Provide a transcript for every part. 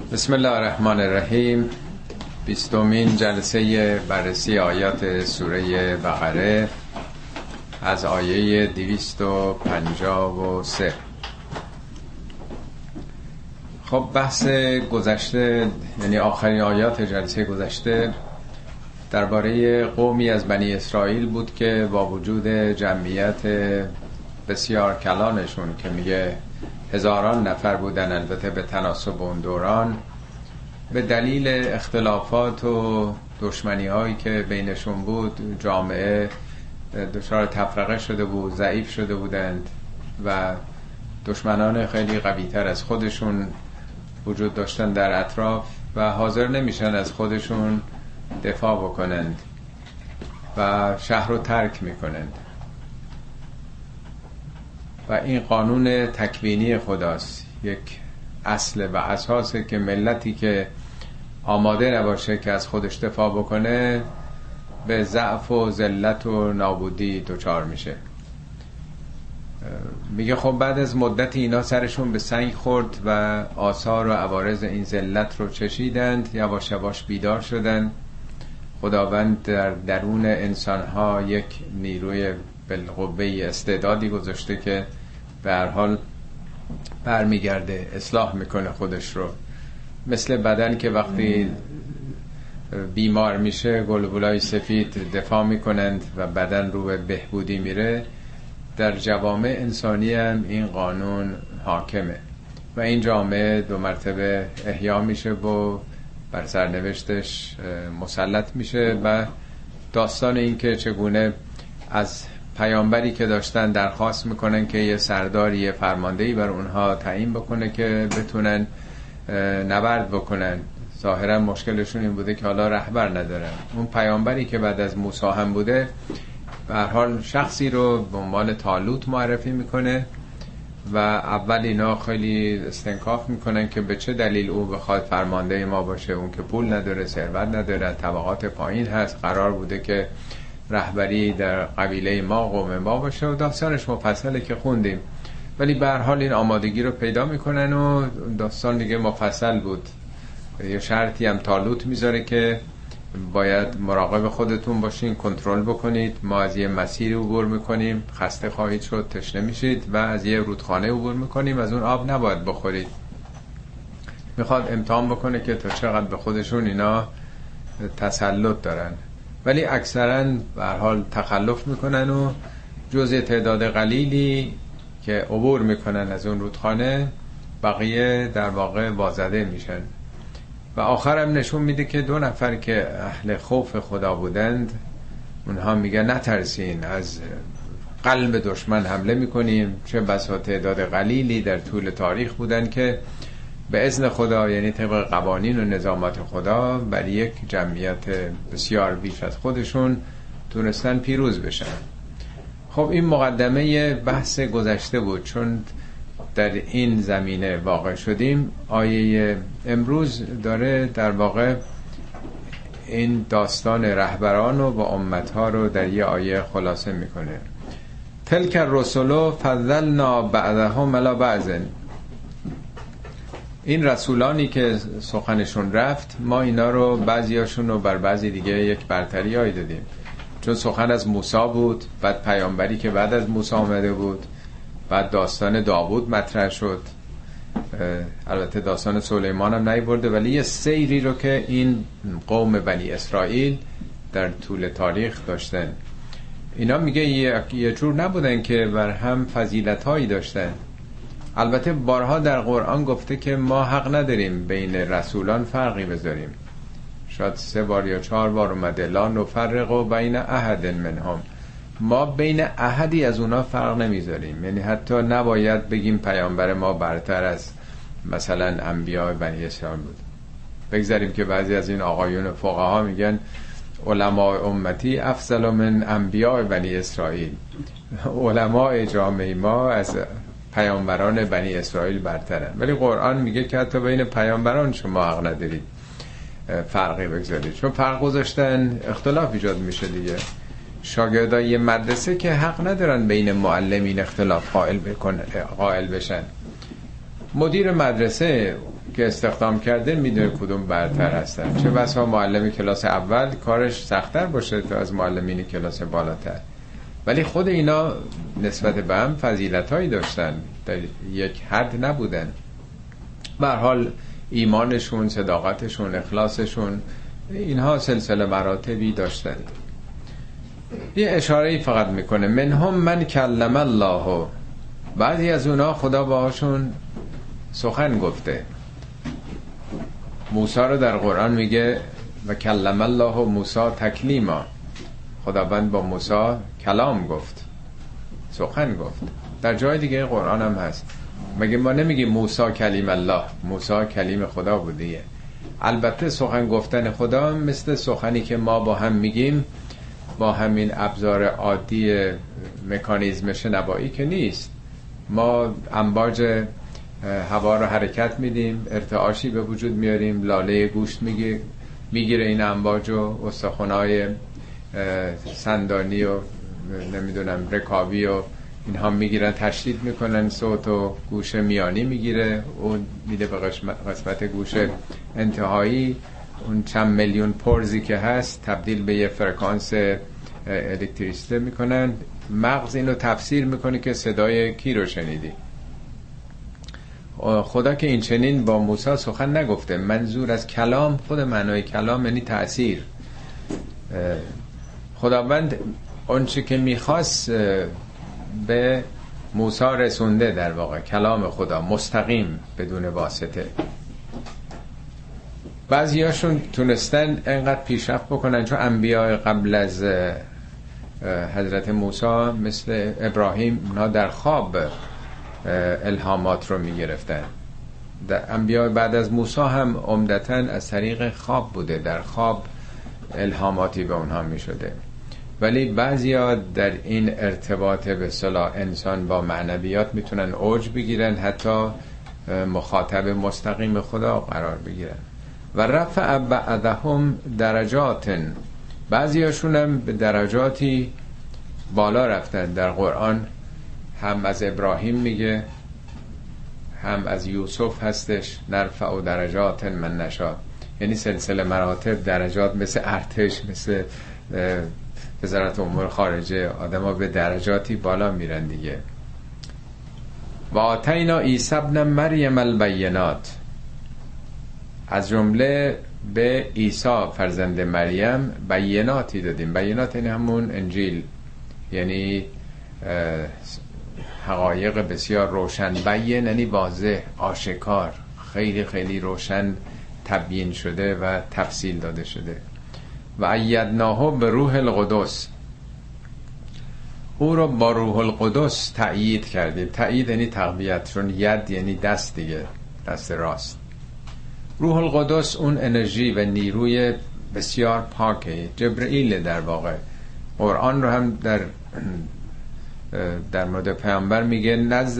بسم الله الرحمن الرحیم. 20مین جلسه بررسی آیات سوره بقره از آیه 253. خب بحث گذشته، یعنی آخرین آیات جلسه گذشته، درباره قومی از بنی اسرائیل بود که با وجود جمعیت بسیار کلانشون که میگه هزاران نفر بودن، البته به تناسب اون دوران، به دلیل اختلافات و دشمنی هایی که بینشون بود جامعه دچار تفرقه شده بود، ضعیف شده بودند و دشمنان خیلی قوی تر از خودشون وجود داشتن در اطراف و حاضر نمیشن از خودشون دفاع بکنند و شهر رو ترک میکنند. و این قانون تکوینی خداست، یک اصل و اساسه که ملتی که آماده نباشه که از خودش دفاع بکنه به ضعف و ذلت و نابودی دچار میشه. میگه خب بعد از مدتی اینا سرشون به سنگ خورد و آثار و عوارض این ذلت رو چشیدند، یواش یواش بیدار شدند. خداوند در درون انسانها یک نیروی بالقوه استعدادی گذاشته که به هر حال برمیگرده، اصلاح میکنه خودش رو. مثل بدن که وقتی بیمار میشه گلبولای سفید دفاع میکنند و بدن رو به بهبودی میره، در جوامع انسانی هم این قانون حاکمه و این جامعه دو مرتبه احیا میشه و بر سرنوشتش مسلط میشه. و داستان این که چگونه از پیامبری که داشتن درخواست میکنن که یه سرداری، یه فرماندهی بر اونها تعیین بکنه که بتونن نبرد بکنن. ظاهرا مشکلشون این بوده که حالا رهبر ندارن. اون پیامبری که بعد از موسی هم بوده به هر حال شخصی رو به عنوان طالوت معرفی میکنه و اول اینا خیلی استنکاف میکنن که به چه دلیل او بخواد فرمانده ما باشه، اون که پول نداره، ثروت نداره، طبقات پایین هست، قرار بوده که رهبری در قبیله ما، قوم ما باشه و داستانش مفصله که خوندیم. ولی به هر حال این آمادگی رو پیدا میکنن و داستان دیگه مفصل بود. یه شرطی هم طالوت میذاره که باید مراقب خودتون باشین، کنترل بکنید، ما از یه مسیری عبور میکنیم، خسته خواهید شد، تشنه میشید، و از یه رودخانه عبور میکنیم، از اون آب نباید بخورید. میخواد امتحان بکنه که تا چقدر به خودشون اینا تسلط دارن. ولی اکثرا به هر حال تخلف میکنن و جزء تعداد قلیلی که عبور میکنن از اون رودخانه، بقیه در واقع وازده میشن. و آخرم نشون میده که 2 نفر که اهل خوف خدا بودند، اونها میگن نترسین، از قلب دشمن حمله میکنیم. چه بسا تعداد قلیلی در طول تاریخ بودن که به اذن خدا، یعنی طبق قوانین و نظامات خدا، بر یک جمعیت بسیار بیش از خودشون تونستن پیروز بشن. خب این مقدمه بحث گذشته بود. چون در این زمینه واقع شدیم، آیه امروز داره در واقع این داستان رهبران و امتها رو در یه آیه خلاصه میکنه. تلک الرسل فضلنا بعضهم علی بعض. این رسولانی که سخنشون رفت، ما اینا رو بعضیاشون رو بر بعضی دیگه یک برتری هایی دادیم. چون سخن از موسی بود، بعد پیامبری که بعد از موسی آمده بود، بعد داستان داوود مطرح شد. البته داستان سلیمان هم نیورده، ولی یه سیری رو که این قوم بنی اسرائیل در طول تاریخ داشتن. اینا میگه یه جور نبودن که بر هم فضیلت هایی داشتن. البته بارها در قرآن گفته که ما حق نداریم بین رسولان فرقی بذاریم. شاید 3 بار یا 4 بار اومده لا نفرق بین احد منهم. ما بین احدی از اونا فرق نمیذاریم. یعنی حتی نباید بگیم پیامبر ما برتر از مثلا انبیاء بنی اسرائیل بود. بگذاریم که بعضی از این آقایون فقها میگن علماء امتی افضل من انبیاء بنی اسرائیل. علماء جامعه ما از پیامبران بنی اسرائیل برترن. ولی قرآن میگه که حتی بین پیامبران شما حق ندارید فرقی بگذارید. چون فرق گذاشتن اختلاف ایجاد میشه دیگه. شاگردای یه مدرسه که حق ندارن بین معلمین اختلاف قائل بشن. مدیر مدرسه که استخدام کرده میدونه کدوم برتر هستن. چه بسا معلم کلاس اول کارش سخت‌تر باشه تا از معلمین کلاس بالاتر، ولی خود اینا نسبت به هم فضیلت‌هایی داشتن، در یک حد نبودن. به هر حال ایمانشون، صداقتشون، اخلاصشون، اینها سلسله مراتبی داشتن. یه اشاره‌ای فقط میکنه منهم من کلم الله، بعضی از اونا خدا باهاشون سخن گفته. موسی رو در قرآن میگه و کلم الله موسی تکلیما، خداوند با موسی کلام گفت، سخن گفت. در جای دیگه قرآن هم هست. مگه ما نمیگیم موسی کلیم الله؟ موسی کلیم خدا بودیه. البته سخن گفتن خدا مثل سخنی که ما با هم میگیم با همین ابزار عادی مکانیزم شنوایی که نیست. ما امواج هوا رو حرکت میدیم، ارتعاشی به وجود میاریم، لاله گوشت میگیره این امواج و استخوان‌های سندانی و نمیدونم رکابی و اینها میگیرن، تشدید میکنن، صوت و گوشه میانی میگیره، اون میده به قسمت گوشه انتهایی، اون چند میلیون پرزی که هست تبدیل به یه فرکانس الکتریسیته میکنن. مغز اینو تفسیر میکنه که صدای کی رو شنیدی. خدا که این چنین با موسی سخن نگفته. منظور از کلام، خود معنای کلام یعنی تأثیر. خداوند اونچه که میخواست به موسی رسونده، در واقع کلام خدا مستقیم بدون واسطه. بعضیاشون تونستن انقدر پیشرفت بکنن، چون انبیاء قبل از حضرت موسی مثل ابراهیم اونا در خواب الهامات رو میگرفتن. در انبیاء بعد از موسی هم عمدتاً از طریق خواب بوده، در خواب الهاماتی به اونها میشده. ولی بعضیا در این ارتباط به اصطلاح انسان با معنویات میتونن اوج بگیرن، حتی مخاطب مستقیم خدا قرار بگیرن. و رفع بعضهم درجات، بعضیاشون هم به درجاتی بالا رفتن. در قرآن هم از ابراهیم میگه، هم از یوسف هستش، نرفع درجات من نشاء، یعنی سلسله مراتب درجات، مثل ارتش، مثل وزارت امور خارجه، آدم ها به درجاتی بالا میرن دیگه. و آتینا عیسی ابن مریم البینات، از جمله به عیسی فرزند مریم بیناتی دادیم. بینات یعنی همون انجیل، یعنی حقایق بسیار روشن. بین یعنی واضح، آشکار، خیلی خیلی روشن تبیین شده و تفصیل داده شده. و ایدناه به روح القدس، او رو با روح القدس تأیید کردیم. تأیید یعنی تقویت، چون ید یعنی دست دیگه، دست راست. روح القدس اون انرژی و نیروی بسیار پاکه، جبرئیل در واقع. قرآن رو هم در مورد پیامبر میگه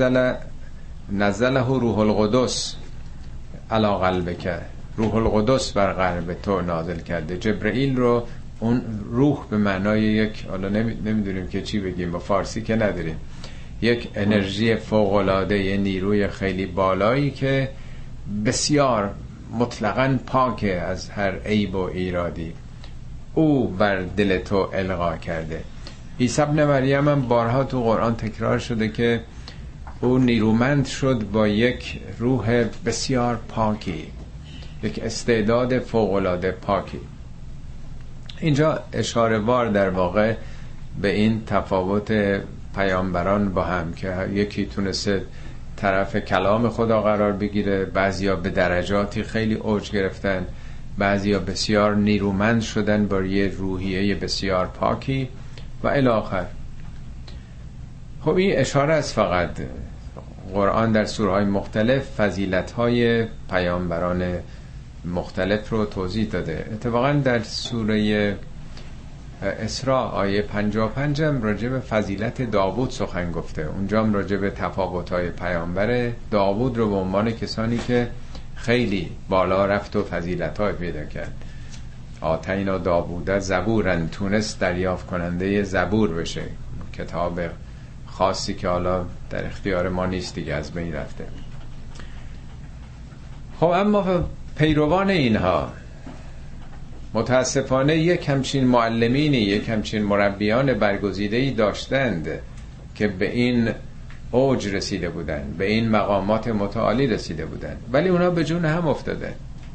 نزله روح القدس علی قلبک، روح القدس بر قلب تو نازل کرده. جبرئیل رو اون روح به معنای یک، حالا نمیدونیم که چی بگیم، با فارسی که نداریم، یک انرژی فوق‌العاده، یه نیروی خیلی بالایی که بسیار مطلقاً پاکه از هر عیب و ایرادی، او بر دل تو القا کرده. عیسی ابن مریم هم بارها تو قرآن تکرار شده که او نیرومند شد با یک روح بسیار پاکی، یک استعداد فوق‌العاده پاکی. اینجا اشاره وار در واقع به این تفاوت پیامبران با هم، که یکی تونسته طرف کلام خدا قرار بگیره، بعضیا به درجاتی خیلی اوج گرفتن، بعضیا بسیار نیرومند شدن با یه روحیه بسیار پاکی و الی آخر. خب این اشاره است فقط. قرآن در سوره‌های مختلف فضیلت‌های پیامبران مختلف رو توضیح داده. اتفاقا در سوره اسراء آیه 55 هم راجع به فضیلت داوود سخن گفته. اونجا هم راجع به تفاوت‌های پیامبر داوود رو به عنوان کسانی که خیلی بالا رفت و فضیلت‌های پیدا کرد. آتینا داوود زبورا، تونست دریافت کننده زبور بشه، کتاب خاصی که حالا در اختیار ما نیست دیگه، از بین رفته. خب اما پیروان اینها متاسفانه یک همچین معلمینی، یک همچین مربیان برگزیده‌ای داشتند که به این اوج رسیده بودن، به این مقامات متعالی رسیده بودن، ولی اونا به جون هم افتادن.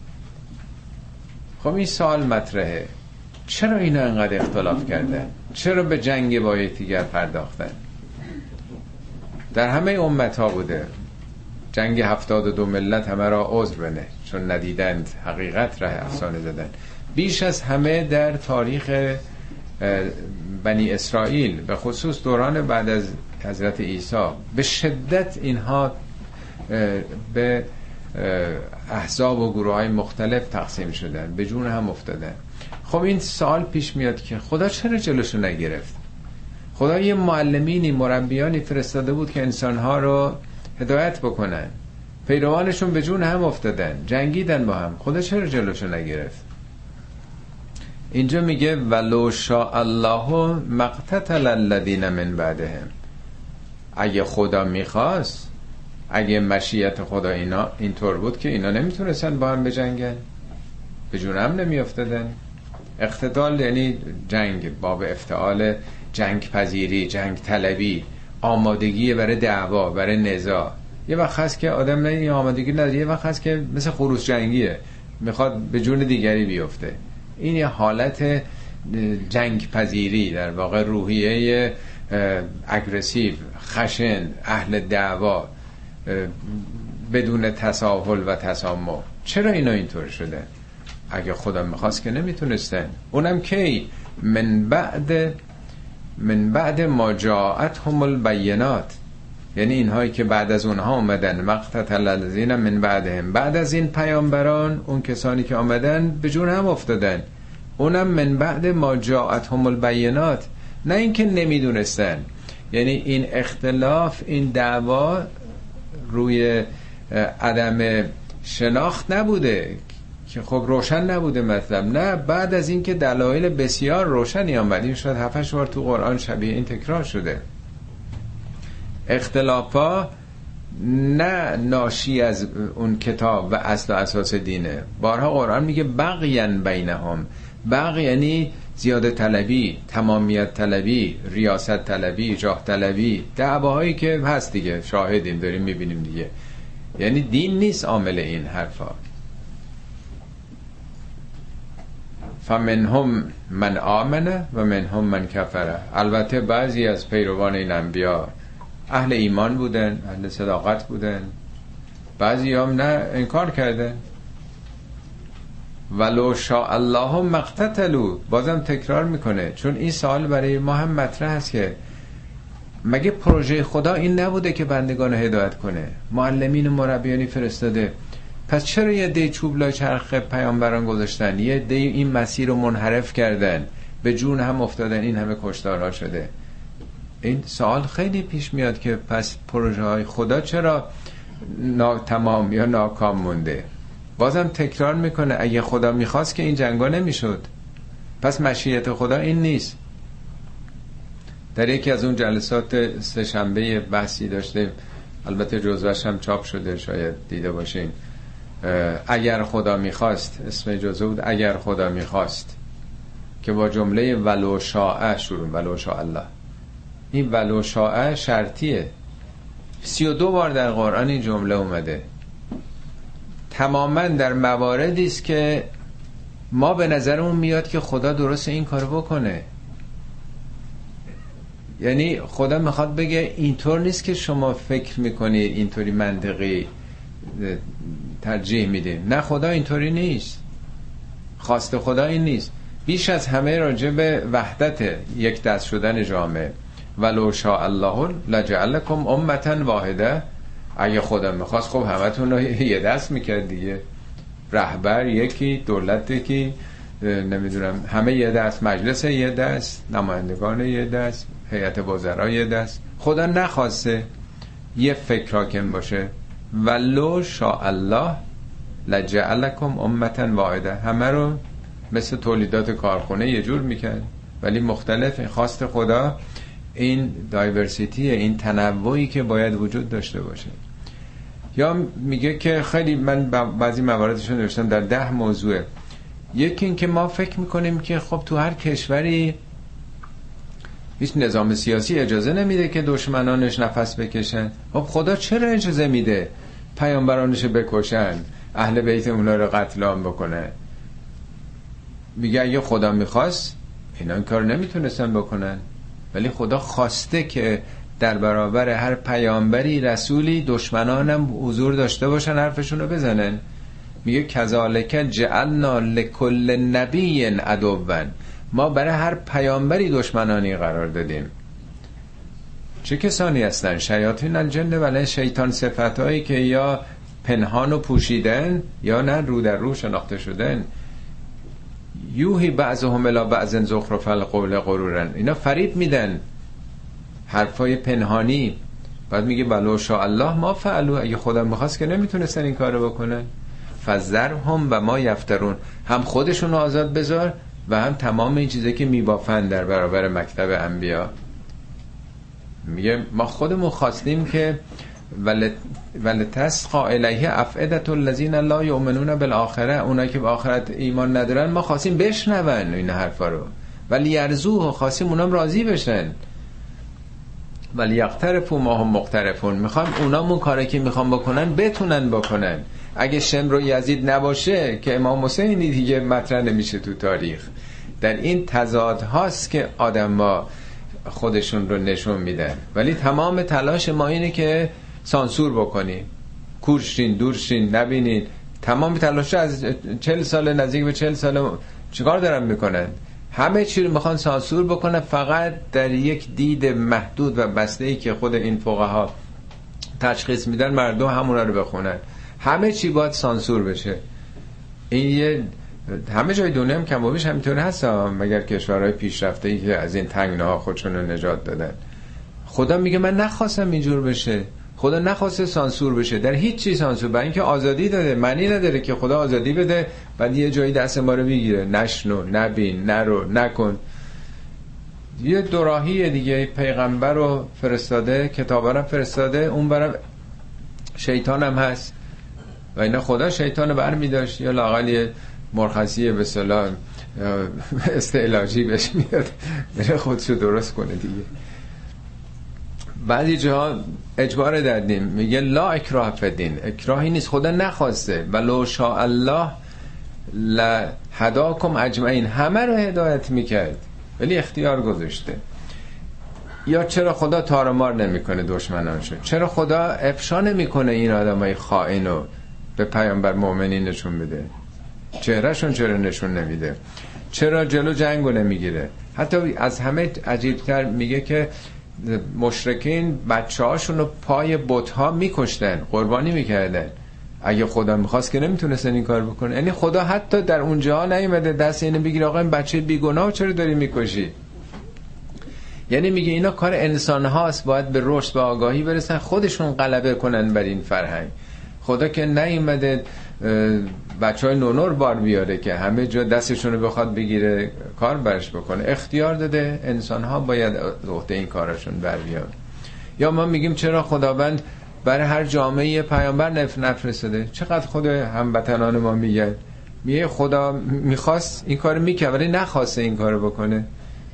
خب این سوال مطرحه، چرا اینا انقدر اختلاف کردن؟ چرا به جنگ با یکدیگر پرداختن؟ در همه امت ها بوده. جنگ 72 ملت همه را عذر بنه چون ندیدند حقیقت ره افسانه زدن. بیش از همه در تاریخ بنی اسرائیل، به خصوص دوران بعد از حضرت عیسی، به شدت اینها به احزاب و گروه های مختلف تقسیم شدن، به جون هم افتادن. خب این سوال پیش میاد که خدا چرا جلوشو نگرفت؟ خدا یه معلمینی، مربیانی فرستاده بود که انسانها رو هدایت بکنن، پیروانشون به جون هم افتادن، جنگیدن با هم، خدا چرا جلوشو نگرفت؟ اینجا میگه ولو شاء الله مقتتل الذین من بعدهم. اگه خدا میخواست، اگه مشیت خدا اینا اینطور بود که اینا نمیتونستن با هم بجنگن، به جون هم نمیافتادن. اقتتال یعنی جنگ، باب افتعال، جنگ پذیری، جنگ طلبی، آمادگی برای دعوا، برای نزاع. یه وقت هست که آدم نه آمادگی نداره، یه وقت هست که مثل خروس جنگیه، میخواد به جون دیگری بیفته. این یه حالت جنگ پذیری، در واقع روحیه اگریسیو، خشن، اهل دعوا، بدون تساهل و تسامح. چرا اینا اینطور شده؟ اگه خدا میخواست که نمیتونستن. اونم کی؟ من بعد ما جاءتهم البینات، یعنی اینهایی که بعد از اونها اومدن، مقتتل الذین من بعدهم، بعد از این پیامبران، اون کسانی که آمدن به جون هم افتادن. اونم من بعد ما جاءتهم البینات، نه اینکه نمیدونستن. یعنی این اختلاف، این دعوا روی عدم شناخت نبوده که خب روشن نبوده مطلب، نه، بعد از اینکه دلایل بسیار روشنی آمد. این شاید 7-8 بار تو قرآن شبیه این تکرار شده. اختلافا نه ناشی از اون کتاب و اصل و اساس دینه. بارها قرآن میگه بغیان بینهم. بغی یعنی زیاده طلبی، تمامیت طلبی، ریاست طلبی، جاه طلبی، دعواهایی که هست دیگه، شاهدیم، داریم میبینیم دیگه. یعنی دین نیست عامل این حرفا. فمنهم من آمنه و منهم من کفره. البته بعضی از پیروان این انبیا اهل ایمان بودن، اهل صداقت بودن، بعضی هم نه، انکار کردن. ولو شاء الله مقتتلوا، بازم تکرار میکنه، چون این سوال برای ما هم مطرح است که مگه پروژه خدا این نبوده که بندگان هدایت کنه؟ معلمین و مربیانی فرستاده، پس چرا یه دی چوب لای چرخ پیامبران گذاشتن، یه دی این مسیر رو منحرف کردن، به جون هم افتادن، این همه کشتارها شده؟ این سوال خیلی پیش میاد که پس پروژه های خدا چرا تمام یا ناکام مونده؟ بازم تکرار میکنه اگه خدا میخواست که این جنگا نمیشد، پس مشیت خدا این نیست. در یکی از اون جلسات سه‌شنبه بحثی داشتیم، البته جزوه‌اش هم چاپ شده، شاید دیده باشین. اگر خدا میخواست، اسم جزوه بود اگر خدا میخواست، که با جمله ولو شاء شروع، ولو شاء الله. این ولو شاء شرطیه، 32 بار در قرآن این جمله اومده، تماما در مواردی است که ما به نظرمون میاد که خدا درست این کارو بکنه. یعنی خدا میخواد بگه اینطور نیست که شما فکر میکنید اینطوری منطقی ترجیح میدیم، نه، خدا اینطوری نیست، خواست خدا این نیست. بیش از همه راجع به وحدت، یک دست شدن جامعه. ولو شاء الله لجعلکم امة واحده. اگه خدا میخواست خب همتون رو یه دست میکرد دیگه، رهبر یکی، دولت یکی، نمیدونم همه یه دست، مجلس یه دست، نمایندگان یه دست، هیئت وزرا یه دست. خدا نخواسته یه فکر حاکم باشه. ولو شاء الله لجعلکم امة واحده، همه رو مثل تولیدات کارخونه یه جور میکرد، ولی مختلف. خواست خدا این دایورسیتی، این تنوعی که باید وجود داشته باشه. یا میگه که خیلی من بعضی مواردشون نوشتم در 10 موضوعه. یکی این که ما فکر میکنیم که خب تو هر کشوری هیچ نظام سیاسی اجازه نمیده که دشمنانش نفس بکشن. خب خدا چرا اجازه میده پیامبرانش بکشن، اهل بیت اونا رو قتل عام بکنه؟ میگه اگه خدا میخواست اینا این کار نمیتونستن بکنن، ولی خدا خواسته که در برابر هر پیامبری رسولی دشمنانم حضور داشته باشن، حرفشونو بزنن. میگه کذالک جعلنا لکل نبی عدوا، ما برای هر پیامبری دشمنانی قرار دادیم. چه کسانی هستن؟ شیاطین الجن و شیطان، صفتایی که یا پنهان و پوشیدن یا نه رو در رو شناخته شدن. یوهی بعضهم الی بعض زخرف القول غرورا، اینا فریب میدن، حرفای پنهانی. بعد میگه ولو شاء الله ما فعلوا، اگه خدا میخواست که نمیتونستن این کارو بکنن. فذرهم و ما یفترون، هم خودشون آزاد بذار و هم تمام این چیزایی که میبافن در برابر مکتب انبیا. میگه ما خودمون خواستیم که ولتسقى الیه افئدة الذین لا یؤمنون بالآخره، اونایی که به آخرت ایمان ندارن ما خواستیم بشنون این حرفا رو، ولی یرزوه، خواستیم اونام راضی بشن. ولی یقترفوا ما هم مقترفون، میخوام اونامون کاری که میخوام بکنن بتونن بکنن. اگه شمر و یزید نباشه که امام حسینی دیگه مطرح نمیشه تو تاریخ. در این تضاد هاست که آدم‌ها خودشون رو نشون میدن، ولی تمام تلاش ما اینه که سانسور بکنی، کورشین دورشین نبینید. تمام تلاش از 40 سال، نزدیک به 40 سال چیکار دارن میکنن؟ همه چی رو میخوان سانسور بکنن، فقط در یک دید محدود و بسته‌ای که خود این فقها تشخیص میدن مردم همونا رو بخونن. همه چی باید سانسور بشه. این یه همه جای دنیا هم کم و بیش همینطور هست، مگر کشورهای پیشرفته‌ای که از این تنگناها خودشون رو نجات دادن. خدا میگه من نخواستم اینجور بشه، خدا نخواسته سانسور بشه در هیچ چیز سانسور، برای اینکه آزادی داده. معنی نداره که خدا آزادی بده بعد یه جایی دست ما رو بگیره، نشنو، نبین، نرو، نکن. یه دوراهی دیگه، پیغمبر رو فرستاده، کتابا رو فرستاده، اون برای شیطان هم هست و اینا خدا شیطان رو برمی داشت، یا لااقل یه مرخصی به اصطلاح استعلاجی بهش میاد بره خودشو درست کنه دیگه. بعضی جاها اجبار دادیم، میگه لا اکراه فی الدین، اکراهی نیست، خدا نخواسته. ولو شاء الله لهداکم اجمعین، همه رو هدایت میکرد ولی اختیار گذاشته. یا چرا خدا تارمار نمیکنه دشمنانشو؟ چرا خدا افشا نمیکنه این آدمای خائنو به پیامبر مؤمنین نشون بده؟ چهرهشون چرا نشون نمیده؟ چرا جلو جنگو نمیگیره؟ حتی از همه عجیبتر میگه که مشرکین بچه‌هاشون رو پای بت‌ها میکشتن، قربانی میکردن. اگه خدا میخواست که نمیتونستن این کار بکنه. یعنی خدا حتی در اونجا نیومده دست اینو بگیره آقا این بچه بیگناه چرا داری میکشی؟ یعنی میگه اینا کار انسان هاست، باید به رشد و آگاهی برسن، خودشون غلبه کنن بر این فرهنگ. خدا که نیومده بچهای نونور بار بیاره که همه جا دستشون رو بخواد بگیره کار برش بکنه. اختیار داده، انسان ها باید عهده این کارشون بر بیاره. یا ما میگیم چرا خداوند برای هر جامعه پیامبر نفرستاده؟ چقدر خود هموطنان ما میگن، میگه خدا میخواست این کارو میکرد ولی نخواسته این کارو بکنه.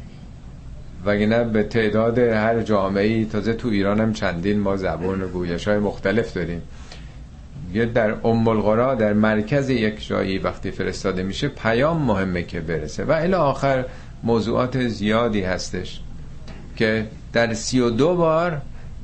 وگرنه به تعداد هر جامعه‌ای، تازه تو ایران هم چندین ما زبان و گویش‌های مختلف داریم. یه در ام القرا، در مرکز یک جایی وقتی فرستاده میشه پیام مهمه که برسه و الی آخر موضوعات زیادی هستش که در 32 بار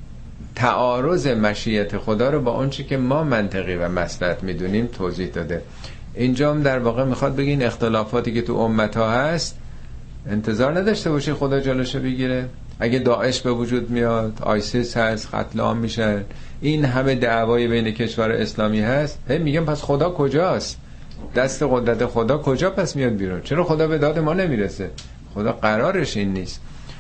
تعارض مشیت خدا رو با اونچه که ما منطقی و مصلحت میدونیم توضیح داده. اینجا هم در واقع میخواد بگین اختلافاتی که تو امتها هست انتظار نداشته باشه خدا جلوشو بگیره. اگه داعش به وجود میاد، آیسیس هست، قتل عام میشن، این همه دعوای بین کشور اسلامی هست، میگم پس خدا کجاست؟ دست قدرت خدا کجا پس میاد بیرون؟ چرا خدا به داد ما نمیرسه؟ خدا قرارش این نیست.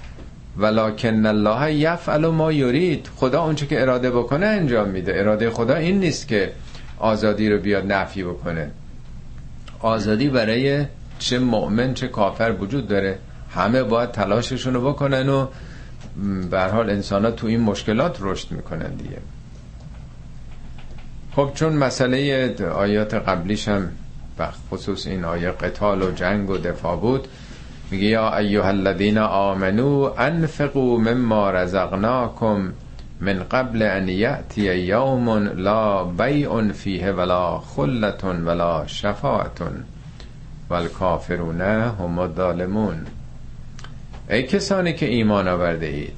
ولکن الله یفعل ما یرید، خدا اونچه که اراده بکنه انجام میده. اراده خدا این نیست که آزادی رو بیاد نفی بکنه. آزادی برای چه مؤمن چه کافر وجود داره، همه باید تلاششون رو بکنن و به هر حال انسان ها تو این مشکلات رشد میکنن دیگه. خب چون مسئله آیات قبلیش هم خصوص این آیه قتال و جنگ و دفاع بود، میگه یا ایها الذین آمنو انفقوا مما رزقناکم من قبل ان یأتی یوم لا بیع فیه ولا خلة ولا شفاعة والکافرون هم الظالمون. ای کسانی که ایمان آورده اید،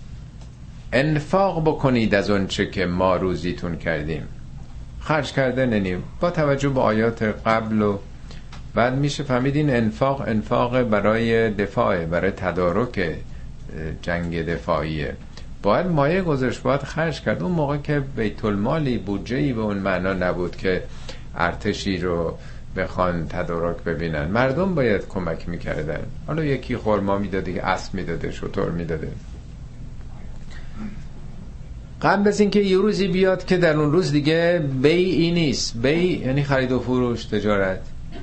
انفاق بکنید از اون چه که ما روزیتون کردیم. خرج کردن با توجه به آیات قبل و بعد میشه فهمید این انفاق برای دفاع، برای تدارک جنگ دفاعیه. باید مایه گذاشت، باید خرج کرد. اون موقع که بیت المالی بودجه‌ای به اون معنا نبود که ارتشی رو بخوان تدارک ببینن، مردم باید کمک میکردن. حالا یکی خرما میداده، اسب میداده، شتر میداده. قبل از اینکه یه روزی بیاد که در اون روز دیگه بیعی نیست. بیع یعنی خرید و فروش، تجارت.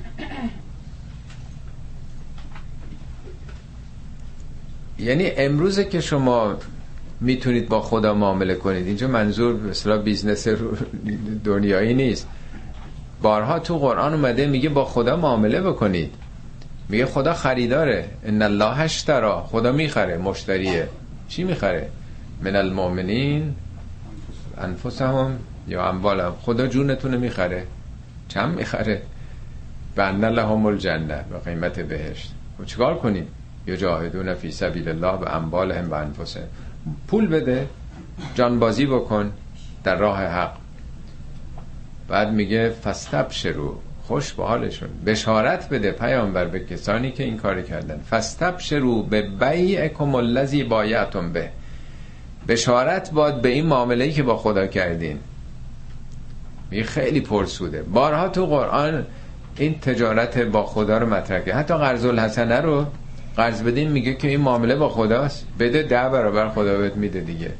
یعنی امروزه که شما میتونید با خدا معامله کنید. اینجا منظور به اصطلاح بیزنس دنیایی نیست. بارها تو قرآن اومده میگه با خدا معامله بکنید. میگه خدا خریداره، ان الله اشتری، خدا میخره، مشتریه. چی میخره؟ من المؤمنین انفسهم یا اموالهم. خدا جونتون میخره. چند میخره؟ بأن لهم الجنه، به قیمت بهشت. و چیکار کنیم؟ یجاهدون فی سبیل الله باموالهم و انفسهم. پول بده، جانبازی بکن در راه حق. بعد میگه فاستبشروا، خوش به حالشون، بشارت بده پیامبر به کسانی که این کاری کردن. فاستبشروا ببیعکم الذی بایعتم به، بشارت باد به این معامله‌ای که با خدا کردین. میگه خیلی پرسوده. بارها تو قرآن این تجارت با خدا رو مطرح کرد. حتی قرض الحسنه رو قرض بدین میگه که این معامله با خداست، بده 10 برابر خدا بهت میده دیگه.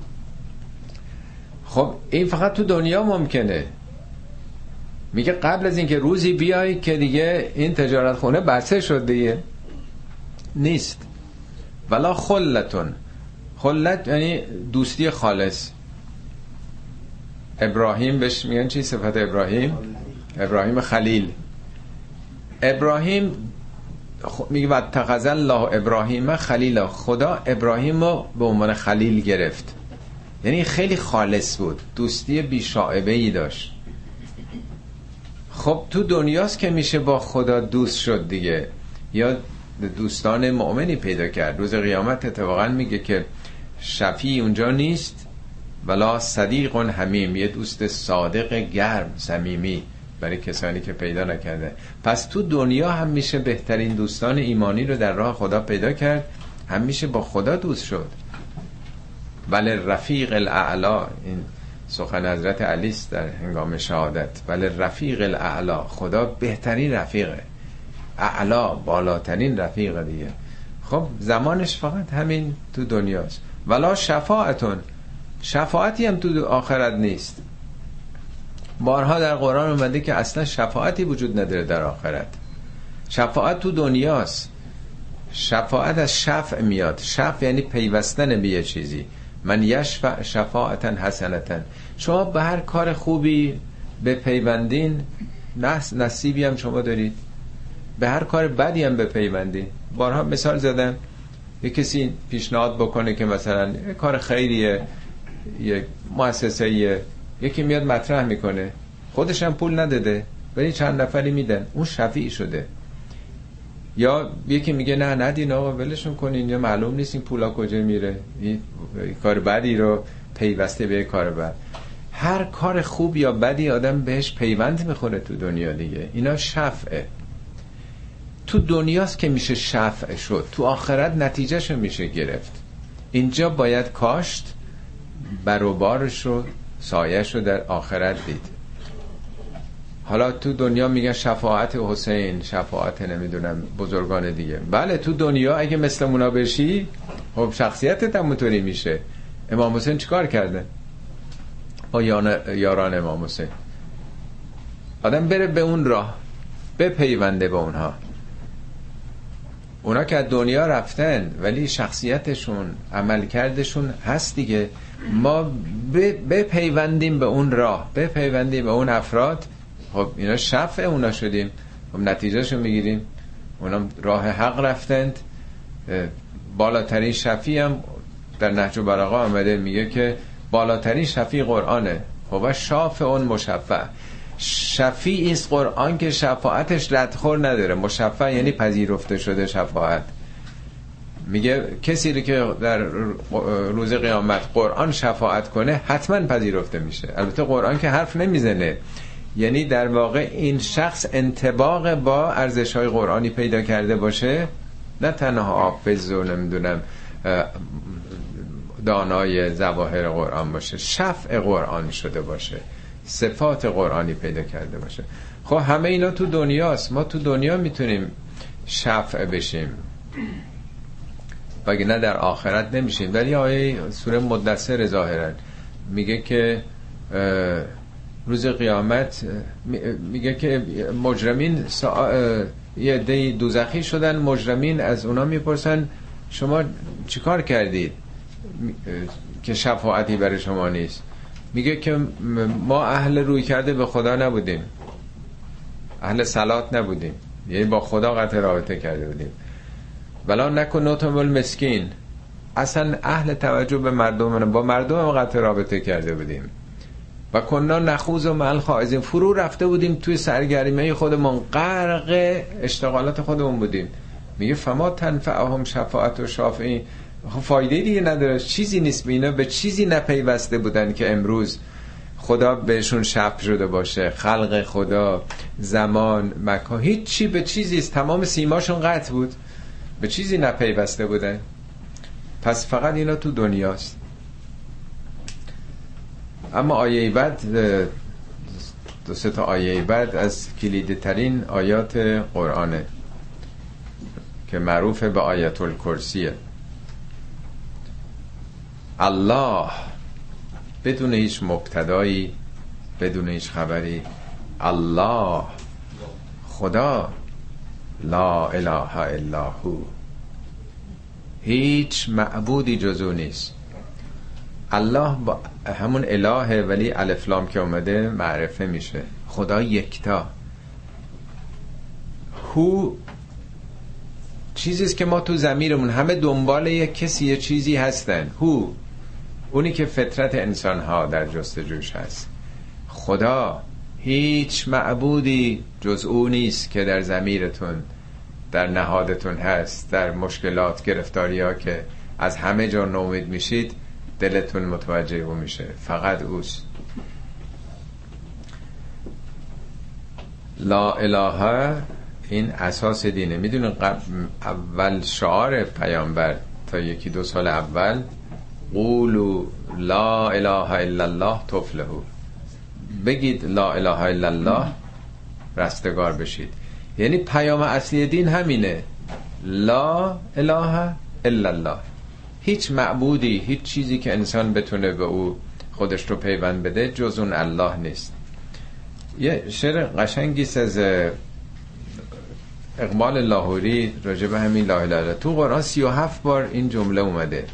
خب این فقط تو دنیا ممکنه. میگه قبل از اینکه روزی بیای که دیگه این تجارت خونه بسته شد دیگه نیست. ولا خلتون، خلت یعنی دوستی خالص. ابراهیم بهش میگن چی صفت ابراهیم؟ ابراهیم خلیل. ابراهیم میگه واتخذ الله ابراهیم خلیلا، خدا ابراهیم رو به عنوان خلیل گرفت. یعنی خیلی خالص بود، دوستی بی‌شائبه‌ای داشت. خب تو دنیاست که میشه با خدا دوست شد دیگه، یا دوستان مؤمنی پیدا کرد. روز قیامت اتفاقا میگه که شفیع اونجا نیست، ولا صدیق حمیم، یه دوست صادق گرم صمیمی برای کسانی که پیدا نکرده. پس تو دنیا هم میشه بهترین دوستان ایمانی رو در راه خدا پیدا کرد، هم میشه با خدا دوست شد. بله رفیق الاعلا، این سخن حضرت علی است در هنگام شهادت. بله رفیق الاعلا، خدا بهترین رفیقه، اعلا بالاترین رفیقه دیگه. خب زمانش فقط همین تو دنیاست. ولا شفاعتون، شفاعتی هم تو آخرت نیست. بارها در قرآن اومده که اصلا شفاعتی وجود نداره در آخرت. شفاعت تو دنیاست. شفاعت از شفع میاد. شفع یعنی پیوستن به یه چیزی. من یشفع شفاعتا حسنتا، شما به هر کار خوبی به پیوندین، نصیبی هم شما دارید. به هر کار بدی هم به پیوندین. بارها مثال زدم، یه کسی پیشنهاد بکنه که مثلا یه کار خیریه، یک مؤسسه‌ایه، یکی میاد مطرح میکنه، خودش هم پول نداده ولی چند نفری میدن، اون شفیع شده. یا یکی میگه نه ندین آقا ولشون کنین، یا معلوم نیست این پولا کجا میره، این کار بدی رو پیوسته به کار بد. هر کار خوب یا بدی آدم بهش پیوند میخوره تو دنیا دیگه. اینا شفعه. تو دنیاست که میشه شفع شد، تو آخرت نتیجهشو میشه گرفت. اینجا باید کاشت، بروبارش رو، سایه‌شو در آخرت دید. حالا تو دنیا میگن شفاعت حسین، شفاعت نمیدونم بزرگان دیگه. بله تو دنیا اگه مثل اونا بشی، خب شخصیتت هم اونطوری میشه. امام حسین چیکار کرده با یاران امام حسین؟ آدم بره به اون راه، بپیونده به اونها. اونا که از دنیا رفتن ولی شخصیتشون، عملکردشون هست دیگه. ما بپیوندیم به اون راه، بپیوندیم به اون افراد. خب اینا شفع اونا شدیم، خب نتیجهشو میگیریم. اونا راه حق رفتند. بالاترین شفیع هم در نهج البلاغه آمده، میگه که بالاترین شفیع قرآنه. خب شافع اون مشفع. شفیع است قرآن که شفاعتش ردخور نداره. مشفع یعنی پذیرفته شده شفاعت. میگه کسی که در روز قیامت قرآن شفاعت کنه حتما پذیرفته میشه. البته قرآن که حرف نمیزنه، یعنی در واقع این شخص انطباق با ارزش‌های قرآنی پیدا کرده باشه، نه تنها حافظ و نمیدونم دانای ظواهر قرآن باشه، شفع قرآن شده باشه، صفات قرآنی پیدا کرده باشه. خب همه اینا تو دنیاست. ما تو دنیا میتونیم شفع بشیم، وگه نه در آخرت نمیشیم. ولی آیه سوره مدثر ظاهرا میگه که روز قیامت میگه که مجرمین یه عده دوزخی شدن، مجرمین از اونا میپرسن شما چیکار کردید که شفاعتی برای شما نیست؟ میگه که ما اهل روی کرده به خدا نبودیم، اهل صلات نبودیم، یعنی با خدا قطع رابطه کرده بودیم. ولا نکن نطعم المسکین، اصلا اهل توجه به مردم، با مردم قطع رابطه کرده بودیم. و کنا نخوض مع الخائضین، فرو رفته بودیم توی سرگرمی خودمون، غرق اشتغالات خودمون بودیم. میگه فما تنفعهم شفاعت و شافعین، فایده دیگه نداره، چیزی نیست. اینا به چیزی نپیوسته بودن که امروز خدا بهشون شفع شده باشه. خلق خدا، زمان، مکان، هیچ چی به چیزی است. تمام سیماشون قطع بود، به چیزی نپیوسته بودن. پس فقط اینا تو دنیاست. اما آیه بعد، دو سه تا آیه بعد از کلیدترین آیات قرآنه که معروف به آیت الکرسیه. الله بدون هیچ مبتدایی، بدون هیچ خبری، الله خدا، لا اله الا هو، هیچ معبودی جز او نیست. الله با همون الهه، ولی الف لام که اومده معرفه میشه. خدا یکتا. هو چیزیست که ما تو ضمیرمون همه دنبال یک کسی یه چیزی هستن. هو اونی که فطرت انسان ها در جستجوش هست. خدا هیچ معبودی جز او نیست که در ضمیرتون، در نهادتون هست. در مشکلات، گرفتاری ها که از همه جا نومید میشید، دلتون متوجه او میشه، فقط اوست. لا اله این اساس دینه. میدونین اول شعار پیامبر تا یکی دو سال اول قولوا لا اله الا الله تفلحوا، بگید لا اله الا الله رستگار بشید. یعنی پیام اصلی دین همینه، لا اله الا الله. هیچ معبودی، هیچ چیزی که انسان بتونه به او خودش رو پیوند بده جز اون الله نیست. یه شعر قشنگیست از اقبال لاهوری راجع به همین لا اله الا. تو قرآن 37 بار این جمله اومده.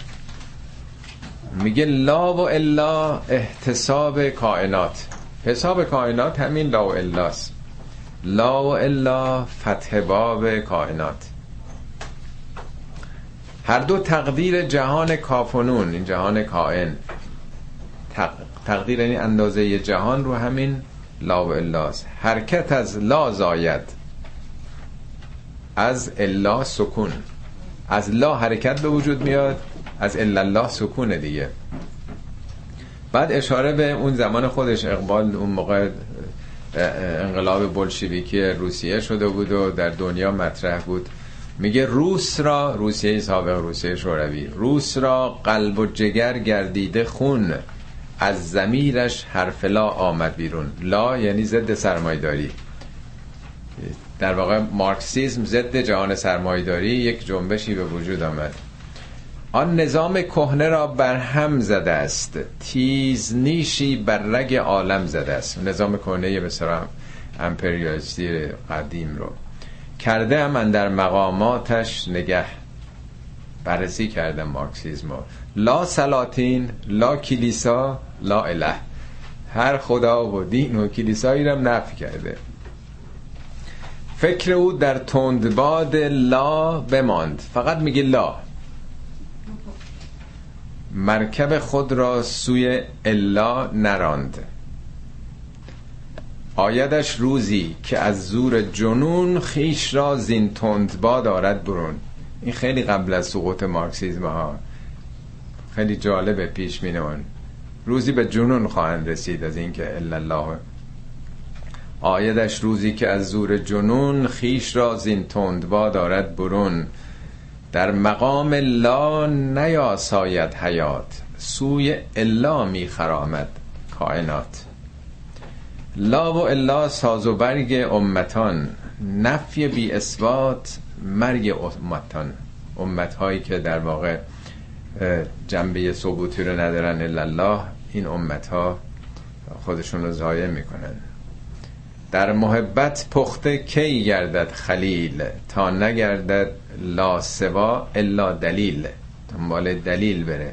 میگه لا و الا احتساب کائنات. حساب کائنات همین لا و الاست. لا و الا فتح باب کائنات. هر دو تقدیر جهان کافنون، این جهان کائن، تقدیر یعنی اندازه جهان رو همین لا و الاست. حرکت از لا زاید، از الا سکون. از لا حرکت به وجود میاد، از الا الله سکونه دیگه. بعد اشاره به اون زمان خودش، اقبال اون موقع انقلاب بولشویکی روسیه شده بود و در دنیا مطرح بود. میگه روس را، روسیه سابق روسیه شوروی، روس را قلب و جگر گردیده خون، از ضمیرش حرف لا آمد بیرون. لا یعنی ضد سرمایه‌داری. در واقع مارکسیسم ضد جهان سرمایه‌داری یک جنبشی به وجود آمد. آن نظام کهنه را برهم زده است، تیز نیشی بر رگ عالم زده است. نظام کهنه مثلا امپریالیستی قدیم رو کرده من در مقاماتش نگه. بررسی کردن مارکسیسمو. لا سلاطین، لا کلیسا، لا اله. هر خدا و دین و کلیسایی رو نفی کرده. فکر او در تندباد لا بماند، فقط میگه لا. مرکب خود را سوی الا نراند. آیدش روزی که از زور جنون خیش را زین تندباد آرد برون. این خیلی قبل از سقوط مارکسیسم ها، خیلی جالبه پیش مینون. روزی به جنون خواهند رسید از این که الا الله. آیدش روزی که از زور جنون خیش را زین تندباد آرد برون. در مقام لا نیاساید حیات، سوی الا می خرامد کائنات. لا و الا ساز و برگ امتان، نفی بی اثبات مرگ امتان. امتهایی که در واقع جنبه ثبوتی رو ندارن الا الله، این امتها خودشون رو ضایع میکنن. در محبت پخته کی گردد خلیل، تا نگردد لا سوا الا دلیل. دنبال دلیل بره.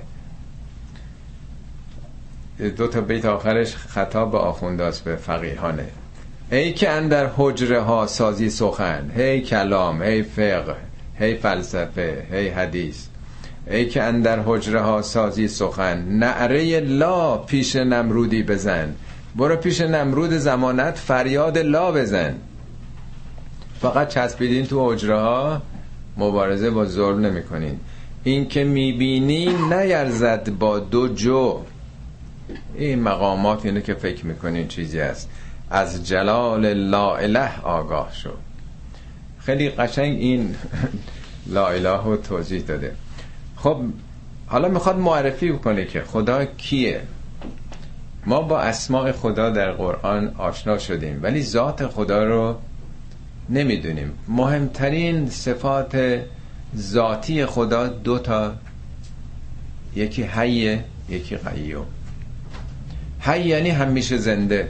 دو تا بیت آخرش خطاب به آخونداست، به فقیهانه. ای که اندر حجره ها سازی سخن، هی کلام، هی فقه، هی فلسفه، هی حدیث. ای که اندر حجره ها سازی سخن، نعره لا پیش نمرودی بزن. برو پیش نمرود زمانت فریاد لا بزن. فقط چسبیدین تو حجره ها، مبارزه با ظلم نمی کنین. این که میبینی نیرزد با دو جو. این مقامات اینه که فکر میکنین چیزی هست. از جلال لا اله آگاه شو. خیلی قشنگ این لا اله رو توضیح داده. خب حالا میخواد معرفی بکنه که خدا کیه. ما با اسماء خدا در قرآن آشنا شدیم ولی ذات خدا رو نمیدونیم. مهمترین صفات ذاتی خدا دو تا، یکی حیه، یکی قیوم. حی یعنی همیشه زنده.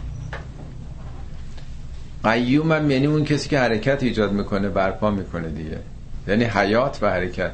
قیوم هم یعنی اون کسی که حرکت ایجاد میکنه، برپا میکنه دیگه، یعنی حیات و حرکت.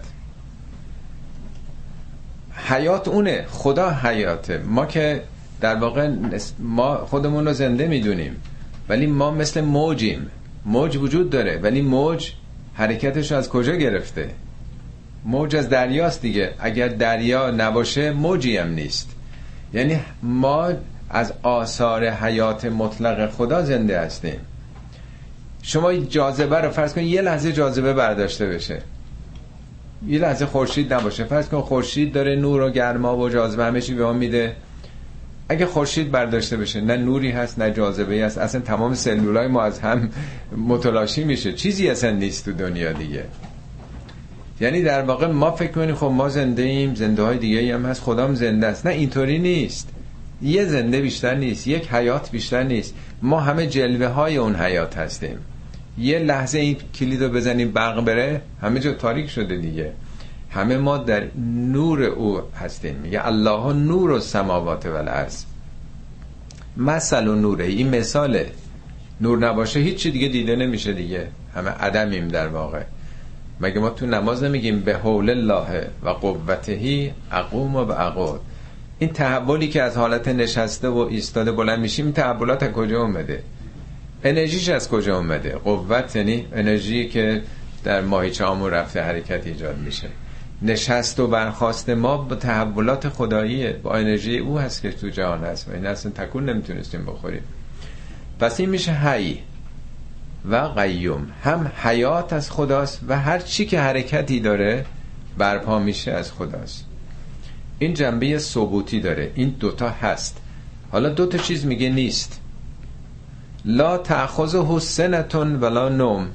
حیات اونه، خدا حیاته. ما که در واقع ما خودمون رو زنده میدونیم ولی ما مثل موجیم. موج وجود داره ولی موج حرکتش از کجا گرفته؟ موج از دریاست دیگه. اگر دریا نباشه موجی هم نیست. یعنی ما از آثار حیات مطلق خدا زنده هستیم. شما جاذبه رو فرض کن یه لحظه جاذبه برداشته بشه، یه لحظه خورشید نباشه. فرض کن خورشید داره نور و گرما و جاذبه همه چی به ما میده. اگه خورشید برداشته بشه نه نوری هست نه جاذبه هست، اصلا تمام سلولای ما از هم متلاشی میشه، چیزی اصلا نیست تو دنیا دیگه. یعنی در واقع ما فکر کنیم خب ما زنده ایم، زنده های دیگه هم هست، خدام زنده است. نه اینطوری نیست. یه زنده بیشتر نیست، یک حیات بیشتر نیست. ما همه جلوه های اون حیات هستیم. یه لحظه این کلیدو بزنیم برق بره همه جا تاریک شده دیگه. همه ما در نور او هستیم. میگه الله نور السماوات و الارض. مثل نوره، این مثاله. نور نباشه هیچ چی دیگه دیده نمیشه دیگه، همه عدمیم در واقع. مگه ما تو نماز نمیگیم به حول الله و قوته اقوم و اقعد؟ این تحولی که از حالت نشسته و ایستاده بلند میشیم، این تحولات از کجا اومده؟ انرژیش از کجا اومده؟ قوت یعنی انرژی که در ماهیچه‌هامون رفته حرکت ایجاد میشه. نشست و برخاست ما با تحولات خداییه، با انرژی او هست که تو جهان هست و این اصلا تکون نمیتونستیم بخوریم. پس این میشه حی و قیوم. هم حیات از خداست و هر چی که حرکتی داره برپا میشه از خداست. این جنبه ثبوتی داره. این دوتا هست. حالا دوتا چیز میگه نیست. لا تأخذه سنتون ولا نوم.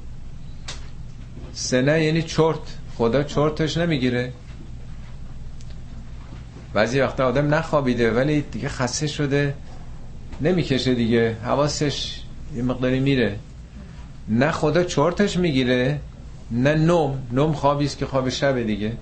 سنه یعنی چرت. خدا چرتش نمیگیره. بعضی وقتا آدم نخوابیده ولی دیگه خسته شده، نمیکشه دیگه، حواسش یه مقداری میره. نه خدا چرتش میگیره نه نوم خوابیست که خواب شب دیگه.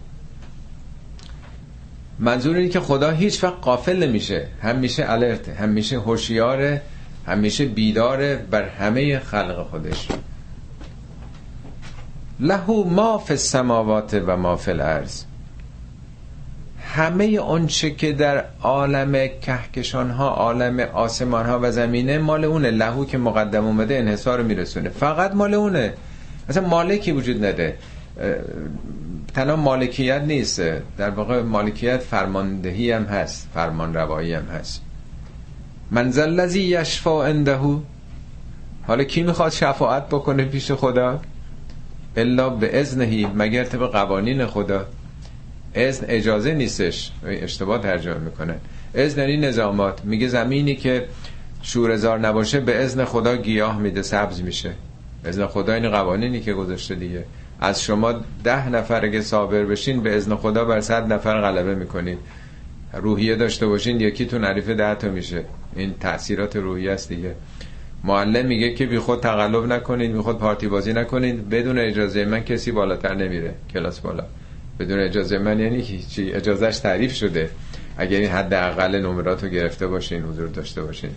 منظور اینه که خدا هیچ وقت غافل نمیشه، همیشه الرت، همیشه هوشیاره، همیشه بیداره بر همه خلق خودش. له ما فی السماوات و ما فی الارض. همه اون چه که در عالم کهکشان ها، عالم آسمان ها و زمینه مال اونه. لهو که مقدم اومده انحصار میرسونه، فقط مال اونه، اصلا مالکی وجود نده. تنها مالکیت نیست، در واقع مالکیت فرماندهی هم هست، فرمان روایی هم هست. من ذا الذی یشفع عنده، حالا کی میخواد شفاعت بکنه پیش خدا؟ الا به اذنه، مگر طبق قوانین خدا. اذن اجازه نیستش، اشتباه ترجمه میکنن. اذن یعنی نظامات. میگه زمینی که شوره‌زار نباشه به اذن خدا گیاه میده، سبز میشه. اذن خدا این قوانینی که گذاشته دیگه. از شما 10 نفر اگه صابر بشین به اذن خدا بر 100 نفر غلبه میکنین. روحیه داشته باشین یکیتون حریف 10 تا میشه. این تأثیرات روحیه است دیگه. معلم میگه که بی خود تقلب نکنین، بی خود پارتی بازی نکنین، بدون اجازه من کسی بالاتر نمیره کلاس بالا. بدون اجازه من یعنی چی؟ اجازهش تعریف شده. اگر این حد اقل نمرات رو گرفته باشین، حضور داشته باشین.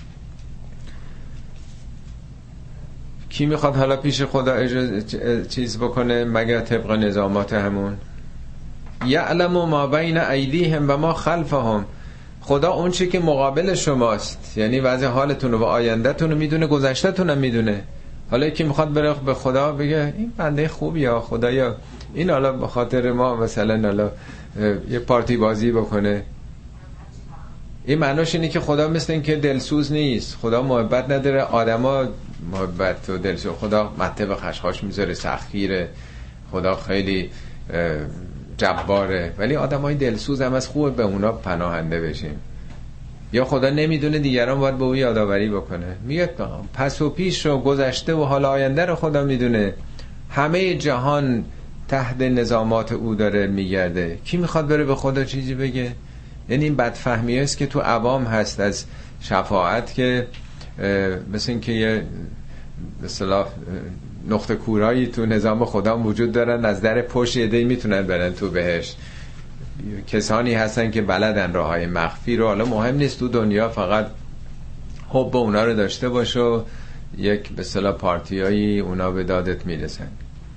کی میخواد حالا پیش خدا چیز بکنه مگر طبق نظامات همون؟ یعلم ما بین ایدیهم و ما خلفهم. خدا اون چی که مقابل شماست، یعنی وضع حالتون و آیندهتون رو میدونه، گذشته‌تون هم میدونه. حالا یکی میخواد بره به خدا بگه این بنده خوبیه خدایا، این حالا به خاطر ما مثلا حالا یه پارتی بازی بکنه، این معناش اینه که خدا مثل این که دلسوز نیست، خدا محبت نداره، آدما محبت و دلسوز. خدا مطب خشخاش میذاره، سختگیره، خدا خیلی جباره، ولی آدمای دلسوز هم از خوبه به اونا پناهنده بشیم. یا خدا نمیدونه دیگران باید به او یادآوری بکنه. میگه پس و پیش و گذشته و حال آینده رو خدا میدونه. همه جهان تحت نظامات او داره میگرده. کی میخواد بره به خدا چیزی بگه؟ یعنی این بدفهمی است که تو عوام هست از شفاعت، که مثل این که یه مثلا نقطه کورایی تو نظام خدا وجود دارن، از در پشت یه میتونن برن تو بهشت. کسانی هستن که بلدن راههای مخفی رو. حالا مهم نیست تو دنیا فقط حب اونا رو داشته باش و یک به اصطلاح پارتیایی اونا به دادت میرسن.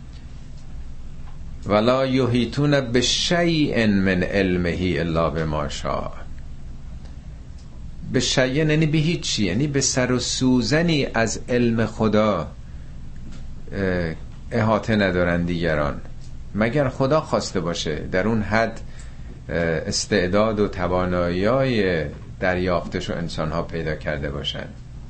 ولا یحیطون بشیء من علمه الا بما شاء. به شیء یعنی به هیچی، یعنی به سر و سوزنی از علم خدا احاطه ندارن دیگران، مگر خدا خواسته باشه. در اون حد استعداد و توانایی‌های دریافتش و انسان‌ها پیدا کرده باشن.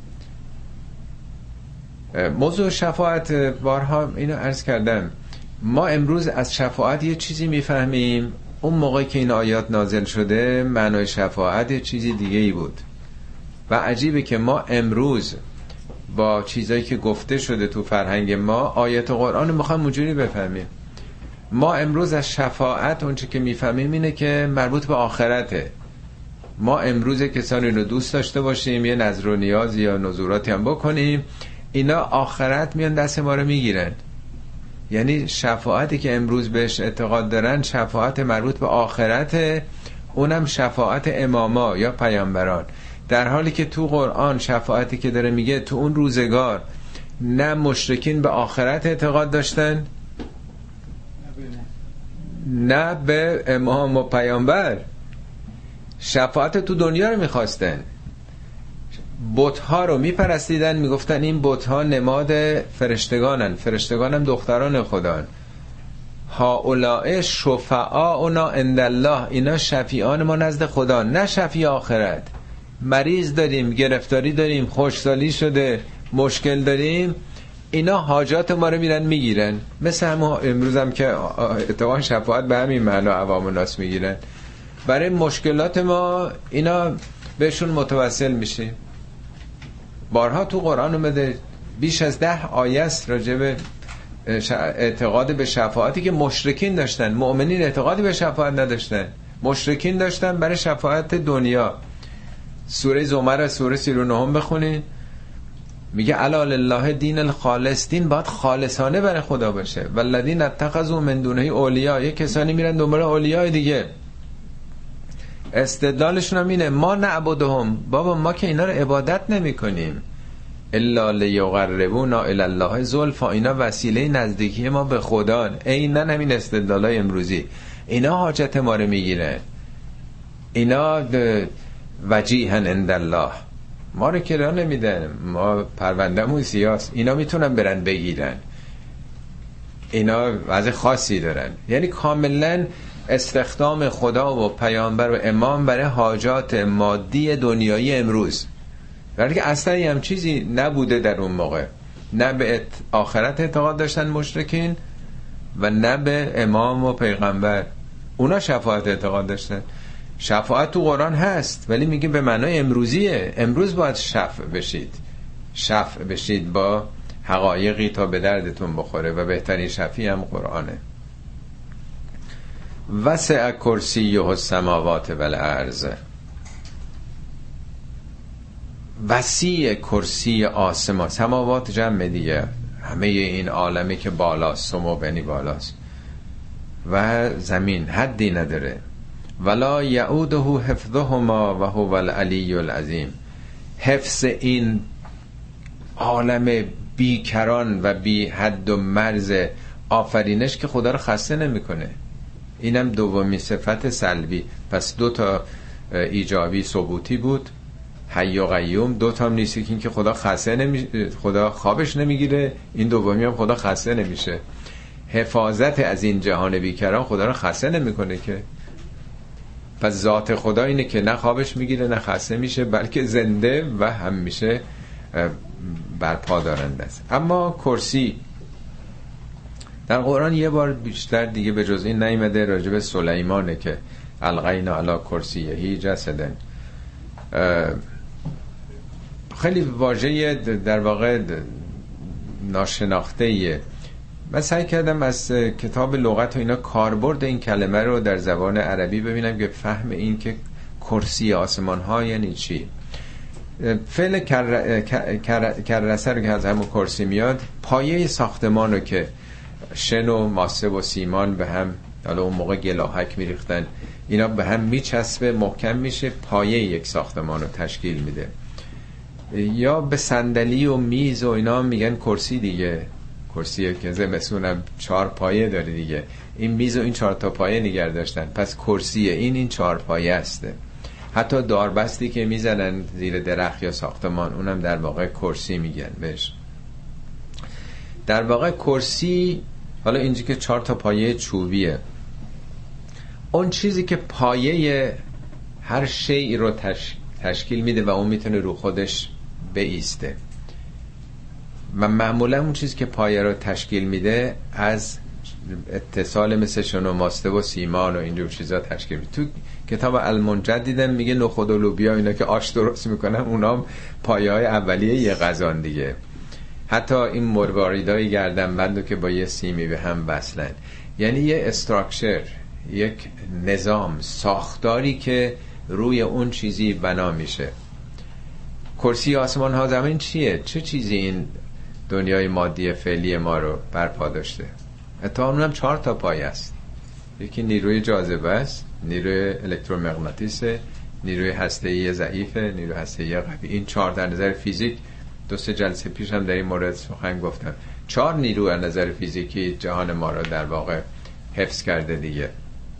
موضوع شفاعت بارها اینو عرض کردم. ما امروز از شفاعت یه چیزی میفهمیم، اون موقعی که این آیات نازل شده معنای شفاعت یه چیزی دیگه ای بود. و عجیبه که ما امروز با چیزایی که گفته شده تو فرهنگ ما آیات قرآن رو میخوایم اونجوری بفهمیم. ما امروز از شفاعت اونچه که میفهمیم اینه که مربوط به آخرته. ما امروز کسانی رو دوست داشته باشیم، یه نظر و نیازی یا نذوراتی هم بکنیم، اینا آخرت میان دست ما رو میگیرن. یعنی شفاعتی که امروز بهش اعتقاد دارن شفاعت مربوط به آخرته، اونم شفاعت اماما یا پیامبران. در حالی که تو قرآن شفاعتی که داره میگه تو اون روزگار نه مشرکین به آخرت اعتقاد داشتن نه به امام و پیامبر. شفاعت تو دنیا رو میخواستن، بت‌ها رو میپرستیدن، میگفتن این بت‌ها نماد فرشتگانن، فرشتگانم دختران خدان. هؤلاء شفعاؤنا عند الله، اینا شفیعان ما نزد خدا، نه شفیع آخرت. مریض داریم، گرفتاری داریم، خشکسالی شده، مشکل داریم، اینا حاجات ما رو میرن میگیرن. مثل همون امروز هم که اتفاقا شفاعت به همین معنا عوام الناس میگیرن. برای مشکلات ما اینا بهشون متوسل میشیم. بارها تو قرآن اومده، بیش از 10 آیه است راجع به اعتقاد به شفاعتی که مشرکین داشتن. مؤمنین اعتقادی به شفاعت نداشتن، مشرکین داشتن برای شفاعت دنیا. سوره زمر سوره 39 بخونین، میگه الا لله دین الخالص، دین باید خالصانه برای خدا باشه. والذین اتخذوا من دونه اولیاء، یه کسانی میرن دنبال اولیاء دیگه، استدلالشون هم اینه ما نعبدهم، بابا ما که اینا رو عبادت نمی کنیم، الا لیقربونا الی الله زلفا، اینا وسیله نزدیکی ما به خدا. عیناً همین استدلالای امروزی، اینا حاجت ما رو میگیره، اینا وجیها عند الله، ما رو کرا نمیدن، ما پروندهمون سیاست، اینا میتونن برن بگیرن، اینا وضع خاصی دارن. یعنی کاملا استخدام خدا و پیامبر و امام برای حاجات مادی دنیایی امروز، ولی که اصلا هم چیزی نبوده در اون موقع. نه به آخرت اعتقاد داشتن مشرکین و نه به امام و پیغمبر. اونا شفاعت اعتقاد داشتن. شفاعت تو قرآن هست ولی میگه به معنای امروزیه. امروز باید شفع بشید با حقایقی تا به دردتون بخوره و بهترین شفیع هم قرآنه. وسع کرسیه السماوات والارض، وسیع کرسی آسمان، سماوات جمع دیگه، همه این عالمی که بالاست، سمو بنی بالاست، و زمین حدی نداره. ولا یعوده حفظهما و هو العلی العظیم. حفظ این عالم بیکران و بی حد و مرز آفرینش که خدا رو خسته نمیکنه. اینم دومی صفت سلبی. پس 2 تا ایجابی ثبوتی بود، حی و قیوم. 2 تا هم نیست که اینکه خدا خسته خدا خوابش نمیگیره، این دومی هم خدا خسته نمیشه. حفاظت از این جهان بیکران خدا رو خسته نمیکنه که. پس ذات خدا اینه که نه خوابش میگیره نه خسته میشه، بلکه زنده و همیشه برپا دارنده است. اما کرسی در قرآن یه بار بیشتر دیگه به جز این نیامده. راجب سلیمانه که القینا علی کرسیه جسدن. خیلی واژه در واقع ناشناخته‌ایه. من سعی کردم از کتاب لغت و اینا کاربرد این کلمه رو در زبان عربی ببینم که فهم این که کرسی آسمان ها یعنی چی. فعل کررسه رو که از همون کرسی میاد، پایه ساختمان رو که شن و ماسه و سیمان به هم، حالا اون موقع گلاهک میریختن، اینا به هم میچسبه، محکم میشه، پایه یک ساختمان رو تشکیل میده. یا به صندلی و میز و اینا میگن کرسی دیگه. کرسیه که زمستونم 4 پایه داره دیگه. این میز و این 4 تا پایه نگه داشتن، پس کرسیه این 4 پایه هسته. حتی داربستی که میزنن زیر درخت یا ساختمان، اونم در واقع کرسی میگن بهش. در واقع کرسی، حالا اینجا که 4 تا پایه چوبیه، اون چیزی که پایه هر شیء رو تشکیل میده و اون میتونه رو خودش بایسته. و معمولا اون چیزی که پایه رو تشکیل میده از اتصال مثل شن و ماسته و سیمان و اینجور چیزا تشکیل میده. تو کتاب المنجد دیدم میگه نخود و لوبیا اینا که آش درست میکنن، اونام پایه های اولیه یه غذان دیگه. حتی این مرواریدای گردنبندو که با یه سیمی به هم وصلن، یعنی یه استراکچر، یک نظام، ساختاری که روی اون چیزی بنا میشه. کرسی آسمان ها زمین چیه؟ چه چیزی این دنیای مادی فعلی ما رو برپا داشته؟ تا اونم 4 تا پایه است. یکی نیروی جاذبه است، نیروی الکترومغناطیسه، نیروی هسته‌ای ضعیفه، نیروی هسته‌ای قوی. این 4 در نظر فیزیک 2-3 جلسه پیش هم در این مورد سخن گفتم. 4 نیرو از نظر فیزیکی جهان ما رو در واقع حفظ کرده دیگه.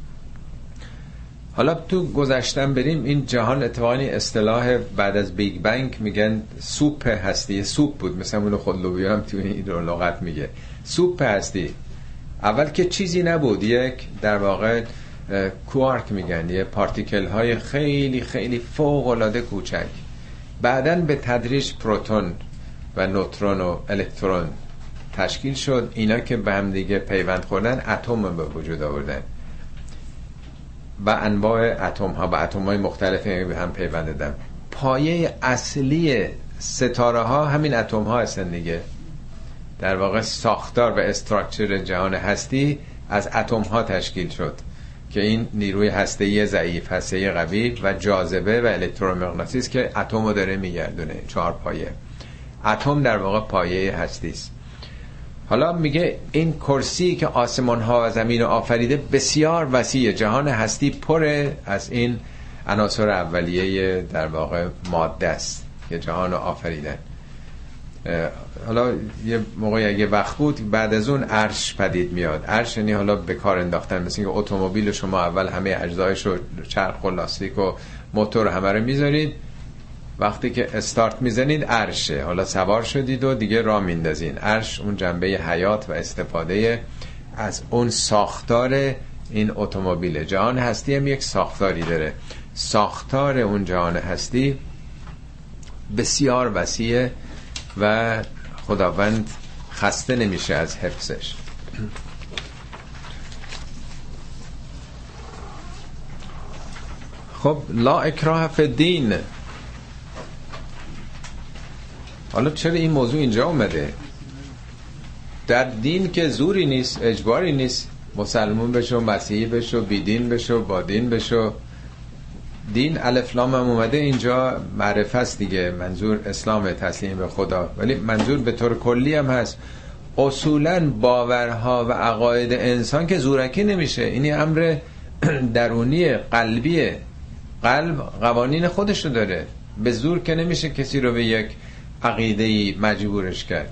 حالا تو گذشتن بریم، این جهان اتفاقا اصطلاح بعد از بیگ بنگ میگن سوپ هستی. سوپ بود، مثلا اون خودلوبیا هم تو این لغت میگه سوپ هستی. اول که چیزی نبود، یک در واقع کوارک میگن، یه پارتیکل های خیلی خیلی فوق العاده کوچک. بعدن به تدریج پروتون و نوترون و الکترون تشکیل شد. اینا که به هم دیگه پیوند خوردن اتم به وجود آوردن و انواع اتم ها با اتم های مختلفی به هم پیوند دادن. پایه اصلی ستاره ها همین اتم ها هستن دیگه. در واقع ساختار و استراکچر جهان هستی از اتم ها تشکیل شد که این نیروی هسته‌ای ضعیف، هسته‌ای قوی و جاذبه و الکترومغناطیس که اتم رو داره میگردونه. 4 پایه. اتم در واقع پایه هستی است. حالا میگه این کرسی که آسمان ها و زمین رو آفریده بسیار وسیع، جهان هستی پر از این عناصر اولیه در واقع ماده است که جهان رو آفریدن. حالا یه موقعی اگه وقت بود بعد از اون عرش پدید میاد. عرش یعنی حالا به کار انداختن، مثل اینکه اتومبیل شما اول همه اجزایشو، چرخ و لاستیک و موتور همه رو میذارید، وقتی که استارت میزنید عرشه، حالا سوار شدید و دیگه راه میندازین. عرش اون جنبه حیات و استفاده از اون ساختار این اتومبیل. جهان هستی هم یک ساختاری داره. ساختار اون جهان هستی بسیار وسیعه و خداوند خسته نمیشه از حفظش. خب لا اکراه فی الدین. حالا چرا این موضوع اینجا اومده؟ در دین که زوری نیست، اجباری نیست. مسلمون بشو، مسیحی بشو، بیدین بشو، با دین بشو. دین الف لام هم اومده اینجا معرفت است دیگه، منظور اسلام، تسلیم به خدا، ولی منظور به طور کلی هم هست. اصولا باورها و عقاید انسان که زورکی نمیشه، اینی امر درونی قلبیه. قلب قوانین خودشو داره، به زور که نمیشه کسی رو به یک عقیده‌ای مجبورش کرد.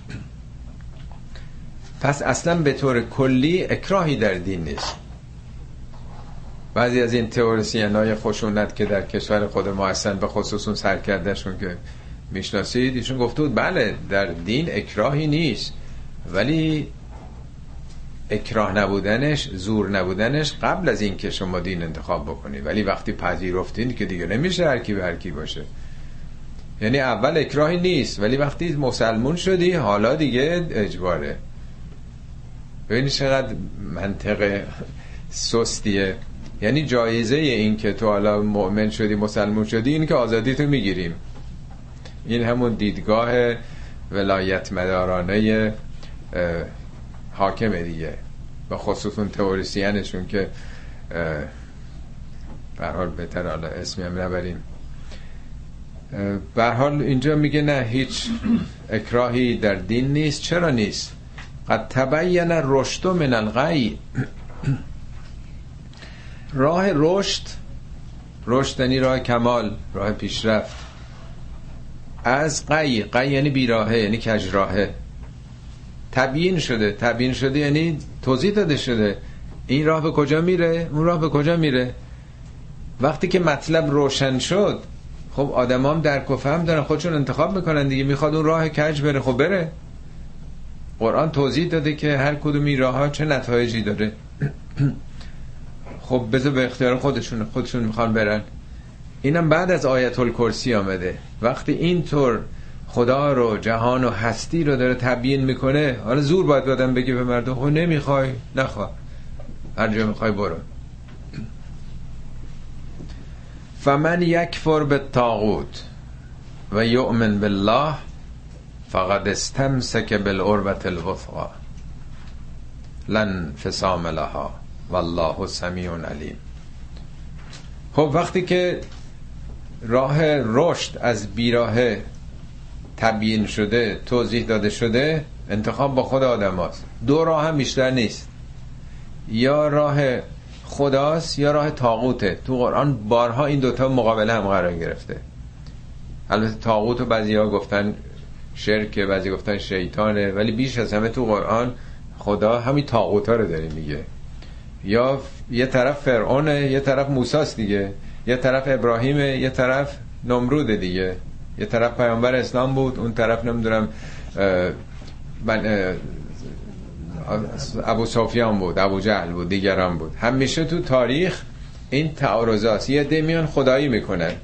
پس اصلا به طور کلی اکراهی در دین نیست. بعضی از این تئوریسین‌های خشونت که در کشور خود ما هستن، به خصوص اون سرکردهشون که میشناسید، ایشون گفته بود بله در دین اکراهی نیست، ولی اکراه نبودنش، زور نبودنش قبل از این که شما دین انتخاب بکنید، ولی وقتی پذیرفتین که دیگه نمیشه هر کی به هر کی باشه. یعنی اول اکراهی نیست، ولی وقتی مسلمون شدی حالا دیگه اجباره. ببینید چقدر منطق سستیه. یعنی جایزه این که تو حالا مؤمن شدی، مسلمون شدی، این که آزادی تو میگیریم. این همون دیدگاه ولایت مدارانه حاکمه دیگه، و خصوصا تئوریسینشون که به هر حال بهتر حالا اسمی هم نبریم. به هر حال اینجا میگه نه، هیچ اکراهی در دین نیست. چرا نیست؟ قد تبین الرشد من الغی. راه رشد یعنی راه کمال، راه پیشرفت، از غی یعنی بیراهه، یعنی کجراهه، تبیین شده یعنی توضیح داده شده. این راه به کجا میره، اون راه به کجا میره. وقتی که مطلب روشن شد، خب آدم هم درک و فهم دارن، خودشون انتخاب میکنن دیگه. میخواد اون راه کج بره، خب بره. قرآن توضیح داده که هر کدوم این راه ها چه نتایجی داره. خب بذار به اختیار خودشون میخوان برن. اینم بعد از آیت الکرسی آمده. وقتی اینطور خدا رو، جهان و هستی رو داره تبیین میکنه، حالا زور باید بدن بگه به مردم خب نمیخوای نخواه، هر جا میخوای برو. فمن یکفر بالطاغوت و یؤمن بالله فقد استمسک بالعروة الوثقی لا انفصام لها والله سمیع علیم. خب وقتی که راه رشد از بیراهه تبیین شده، توضیح داده شده، انتخاب با خود آدم هست. دو راه هم بیشتر نیست، یا راه خداست یا راه طاغوته. تو قرآن بارها این دوتا مقابله هم قرار گرفته. البته طاغوت رو بعضی ها گفتن شرکه، بعضی گفتن شیطانه، ولی بیش از همه تو قرآن خدا همین طاغوت ها رو داره میگه. یا یه طرف فرعونه، یه طرف موسیٰ دیگه، یه طرف ابراهیمه، یه طرف نمرود دیگه، یه طرف پیامبر اسلام بود، اون طرف نمیدونم ابو سفیان بود، ابو جهل بود، دیگران بود. همیشه تو تاریخ این تعارضات، یه عده میان خدایی میکنن،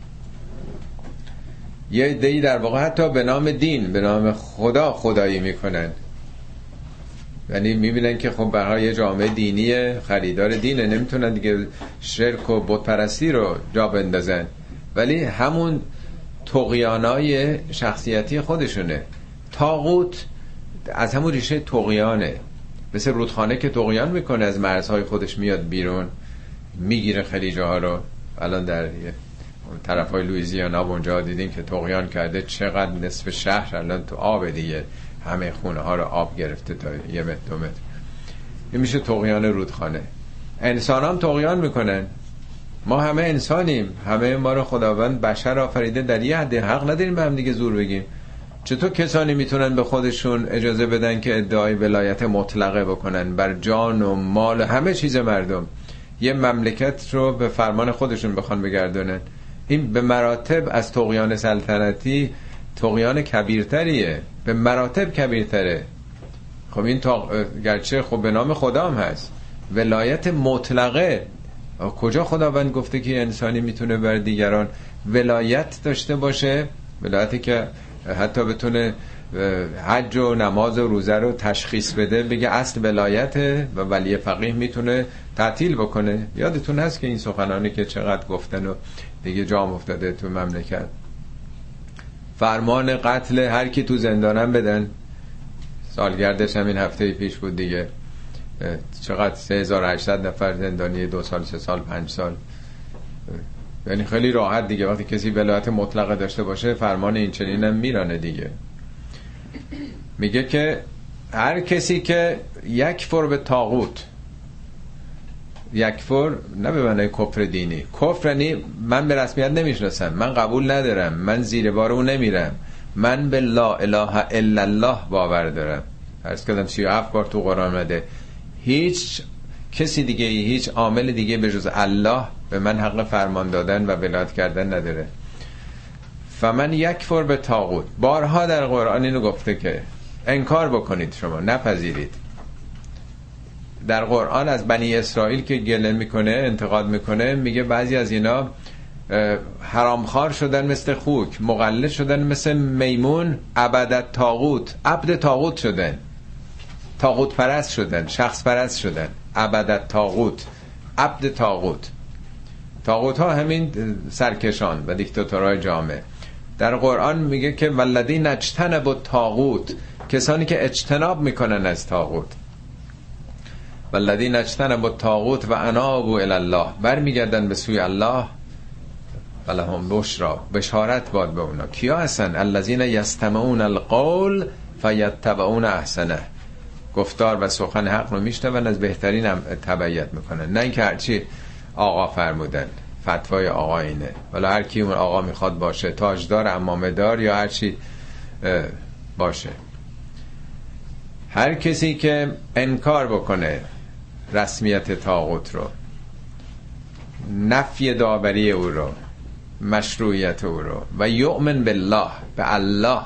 یه عده در واقع حتی به نام دین، به نام خدا خدایی میکنن. یعنی میبینن که خب برای یه جامعه دینی خریدار دینه، نمیتونن دیگه شرک و بت پرستی رو جا بندازن، ولی همون طغیانای شخصیتی خودشونه. طاغوت از همون ریشه طغیانه، مثل رودخانه که طغیان میکنه، از مرزهای خودش میاد بیرون، میگیره خیلی جاها رو. الان در طرف های لویزیانا اونجا دیدین که طغیان کرده، چقدر نصف شهر الان تو آب دیگه، همه خونه ها رو آب گرفته تا 1 متر 2 متر. این میشه طغیان رودخانه. انسان هم طغیان میکنن. ما همه انسانیم، همه ما رو خداوند بشر آفریده در یه حد، حق نداریم به هم دیگه زور بگیم. چطور کسانی میتونن به خودشون اجازه بدن که ادعای ولایت مطلقه بکنن بر جان و مال همه چیز مردم، یه مملکت رو به فرمان خودشون بخوان بگردونن؟ این به مراتب از طغیان سلطنتی طغیان کبیرتریه، به مراتب کبیرتره. خب این گرچه خب به نام خدا هم هست ولایت مطلقه، کجا خداوند گفته که انسانی میتونه بر دیگران ولایت داشته باشه؟ ولایتی که حتی بتونه حج و نماز و روزه رو تشخیص بده، بگه اصل ولایته و ولی فقیه میتونه تعطیل بکنه. یادتون هست که این سخنانی که چقدر گفتن و دیگه جام افتاده تو مملکت. فرمان قتل هر کی تو زندانم بدن، سالگردش همین هفته پیش بود دیگه، چقدر 3800 نفر زندانی 2 سال 3 سال 5 سال. یعنی خیلی راحت دیگه وقتی کسی ولایت مطلقه داشته باشه فرمان این چنین هم میرانه دیگه. میگه که هر کسی که یکفر به طاغوت، یکفر نه به معنی کفر دینی، کفر یعنی من به رسمیت نمیشناسم، من قبول ندارم، من زیر بار اون نمیرم، من به لا اله الا الله باور دارم. عرض کردم 37 بار تو قرآن اومده هیچ کسی دیگه، هیچ عامل دیگه به جز الله به من حق فرمان دادن و ولایت کردن نداره. فمن یکفر به طاغوت، بارها در قرآن اینو گفته که انکار بکنید، شما نپذیرید. در قرآن از بنی اسرائیل که گله میکنه، انتقاد میکنه، میگه بعضی از اینا حرامخوار شدن مثل خوک، مقلد شدن مثل میمون، عبدت طاغوت، عبد طاغوت شدن، طاغوت پرست شدن، شخص پرست شدن، عبدت طاغوت، عبد طاغوت. طاغوت ها همین سرکشان و دیکتاتورهای جامعه. در قرآن میگه که والذین اجتنبوا الطاغوت، کسانی که اجتناب میکنن از طاغوت. والذین اجتنبوا الطاغوت و انابوا الی الله، برمیگردن به سوی الله. ولهم بشرا، بشارت باد به اونا. کیا هستن؟ الذین یستمعون القول فیتبعون احسنه، گفتار و سخن حق رو میشنون از بهترین هم تبعیت میکنن، نه اینکه هرچی آقا فرمودن، فتوای آقا اینه، ولی هر کی اون آقا میخواد باشه، تاجدار عمامه دار یا هرچی باشه. هر کسی که انکار بکنه رسمیت طاغوت رو، نفی داوری او رو، مشروعیت او رو، و یؤمن بالله، به الله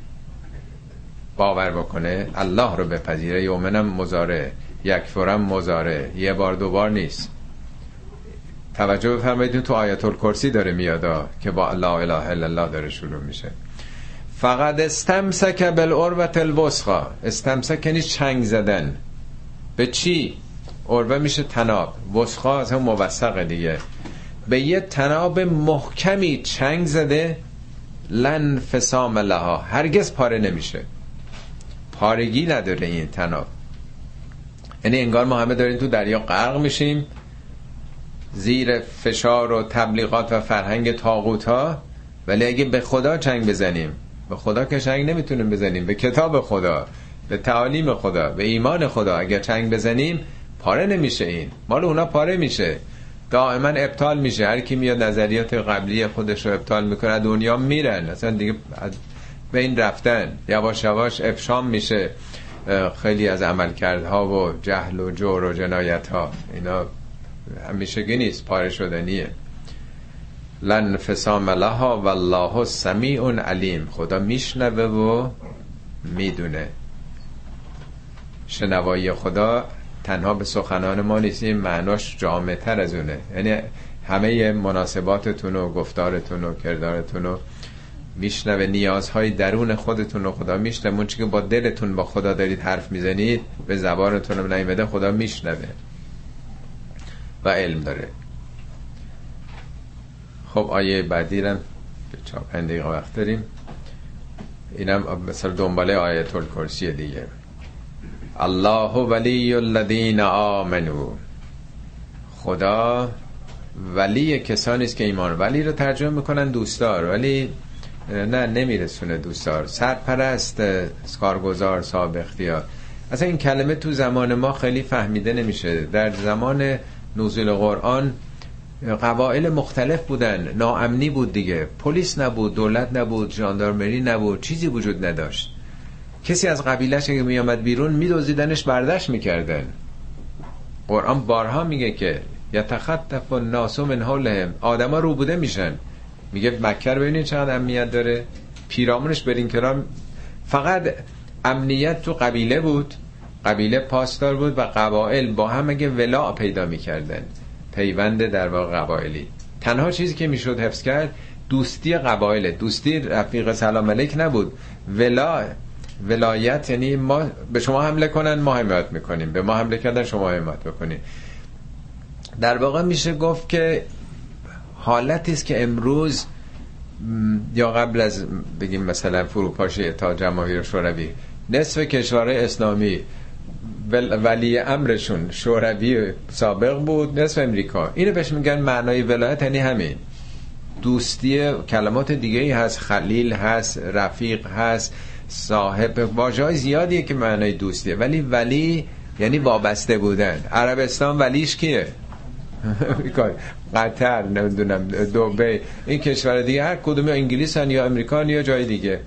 باور بکنه، الله رو بپذیره. یؤمنم مضارع، یکفرم مضارع، یه بار دو بار نیست. توجه بفرمایید تو آیت الکرسی داره میادا که با لا اله الا الله داره شروع میشه. فقد استمسک بالعروة الوثقی، استمسک یعنی چنگ زدن. به چی؟ عروه میشه تناب، وثقی از هم موثق دیگه. به یه تناب محکمی چنگ زده، لن فسام لها، هرگز پاره نمیشه، پارگی نداره این تناب. یعنی انگار ما همه داریم تو دریا غرق میشیم زیر فشار و تبلیغات و فرهنگ طاغوت ها، ولی اگه به خدا چنگ بزنیم، به خدا که چنگ نمیتونیم بزنیم، به کتاب خدا، به تعالیم خدا، به ایمان خدا اگه چنگ بزنیم پاره نمیشه. این مال اونا پاره میشه، دائما ابطال میشه. هر کی میاد نظریات قبلی خودش رو ابطال میکنه دنیا میرن، اصلا دیگه به این رفتن یواش یواش افشام میشه. خیلی از عملکردها و جهل و جور و جنایت ها اینا همیشگی نیست، پاره شدنیه. لن فسام لها والله سمیع علیم، خدا میشنوه و میدونه. شنوایی خدا تنها به سخنان ما نیست، این معناش جامع تر از اونه. یعنی همه مناسباتتون و گفتارتون و کردارتون رو میشنوه، نیازهای درون خودتون رو خدا میشنوه. اون چیزی که با دلتون با خدا دارید حرف میزنید به زبانتون رو نیامده، خدا میشنوه و علم داره. خب آیه بعدی رو به 4-5 دقیقه وقت داریم، اینم مثلا دنباله آیت الکرسی دیگه. الله ولی الذین آمنو، خدا ولی کسانی است که ایمان، ولی رو ترجمه میکنن دوستدار، ولی نه نمیرسونه دوستدار، سرپرست، کارگزار، صاحب اختیار. اصلا این کلمه تو زمان ما خیلی فهمیده نمیشه. در زمان نزول قرآن قبایل مختلف بودن، ناامنی بود دیگه، پلیس نبود، دولت نبود، ژاندارمری نبود، چیزی وجود نداشت. کسی از قبیله‌اش که می آمد بیرون می‌دزدیدنش، برداشت می‌کردن. قرآن بارها میگه که یتخطف الناس من حولهم، آدما رو بوده میشن. میگه مکه رو ببینید چقدر امنیت داره، پیرامونش برین کنار. فقط امنیت تو قبیله بود، قبیله پاسدار بود و قبایل با هم اگه ولا پیدا میکردن، پیوند در واقع قبایلی. تنها چیزی که میشد حفظ کرد دوستی قبایل، دوستی رفیق سلام علیک نبود. ولایت یعنی ما به شما حمله کنن ما حمایت میکنیم، به ما حمله کردن شما حمایت بکنید. در واقع میشه گفت که حالتی است که امروز یا قبل از بگیم مثلا فروپاشی اتحاد جماهیر شوروی، نصف کشورهای اسلامی ولی امرشون شوروی سابق بود، نصف امریکا. اینو بهش میگن معنای ولایت، یعنی همین دوستی. کلمات دیگه ای هست، خلیل هست، رفیق هست، صاحب، واژه‌های زیادیه که معنای دوستیه. ولی یعنی وابسته بودن. عربستان ولیش کیه؟ قطر، نمیدونم دبی، این کشور دیگه هر کدوم، یا انگلیسن یا امریکان یا جای دیگه.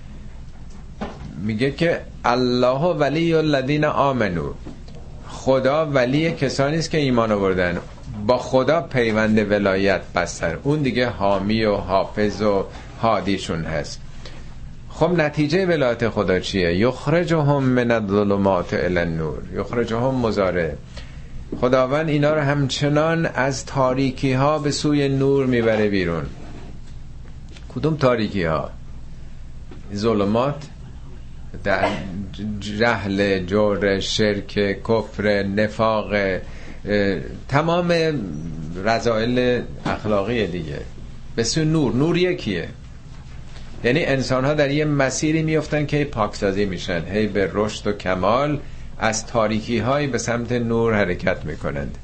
میگه که الله ولی الذین آمنو، خدا ولی کسانی است که ایمان آوردن، با خدا پیوند ولایت بستن، اون دیگه حامی و حافظ و هادیشون هست. خب نتیجه ولایت خدا چیه؟ یخرجهم من الظلمات الی النور. یخرجهم مضارع، خداوند اینا رو همچنان از تاریکی ها به سوی نور میبره بیرون. کدوم تاریکی ها؟ ظلمات، در جهل، جور، شرک، کفر، نفاق، تمام رذائل اخلاقی دیگه، به سوی نور. نور یکیه، یعنی انسان ها در یه مسیری میفتن که پاکسازی میشن، هی به رشد و کمال، از تاریکی های به سمت نور حرکت میکنند.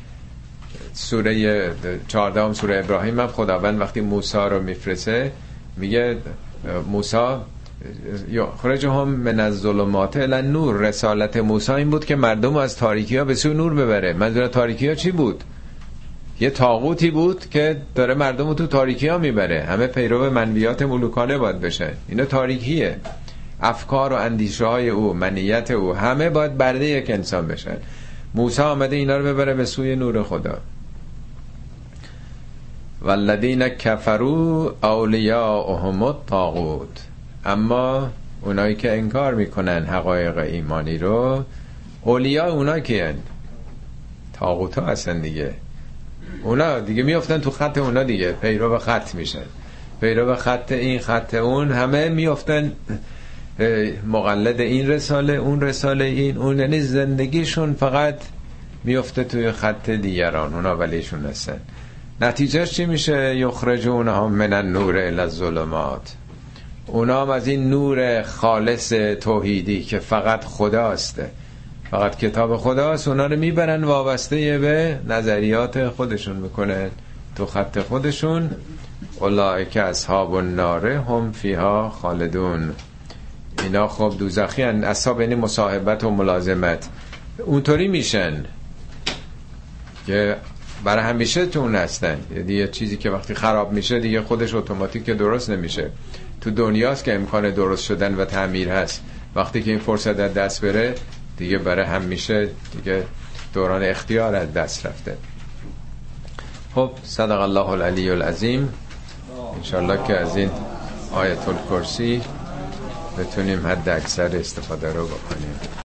سوره 14 سوره ابراهیم هم خداوند وقتی موسی رو میفرسته میگه موسی یخرجهم من الظلمات الی النور. رسالت موسی این بود که مردم از تاریکی ها به سوی نور ببره. منظور تاریکی ها چی بود؟ یه طاغوتی بود که داره مردم رو تو تاریکی ها میبره. همه پیرو منویات ملوکانه باید بشن. اینا تاریکیه. افکار و اندیشه های او، منیت او، همه باید برده یک انسان بشن. موسی آمده اینا رو ببره به سوی نور خدا. والذین کفروا اولیاءهم الطاغوت. اما اونایی که انکار میکنن حقایق ایمانی رو، اولیاء اونا کیان؟ طاغوت ها هستن دیگه. اونا دیگه میافتن تو خط اونا دیگه، پیرو خط میشن، پیرو خط این خط اون، همه میافتن مقلد این رساله اون رساله این اون، یعنی زندگیشون فقط میفته توی خط دیگران، اونا ولیشون هستن. نتیجهش چی میشه؟ یخرجونهم من النور الی الظلمات. اونا هم از این نور خالص توحیدی که فقط خداست، فقط کتاب خداست، اونا رو میبرن وابسته به نظریات خودشون میکنن تو خط خودشون. اولئک اصحاب النار هم فیها خالدون. اینا خب دوزخی هن. اصحاب یعنی مصاحبت و ملازمت، اونطوری میشن که برای همیشه تو اون هستن. یه چیزی که وقتی خراب میشه دیگه خودش اتوماتیک درست نمیشه. تو دنیاست که امکان درست شدن و تعمیر هست. وقتی که این فرصت از دست بره دیگه برای همیشه دیگه دوران اختیار از دست رفته. خب صدق الله العلی العظیم. انشالله که از این آیت الکرسی بتونیم حد اکثر استفاده رو بکنیم.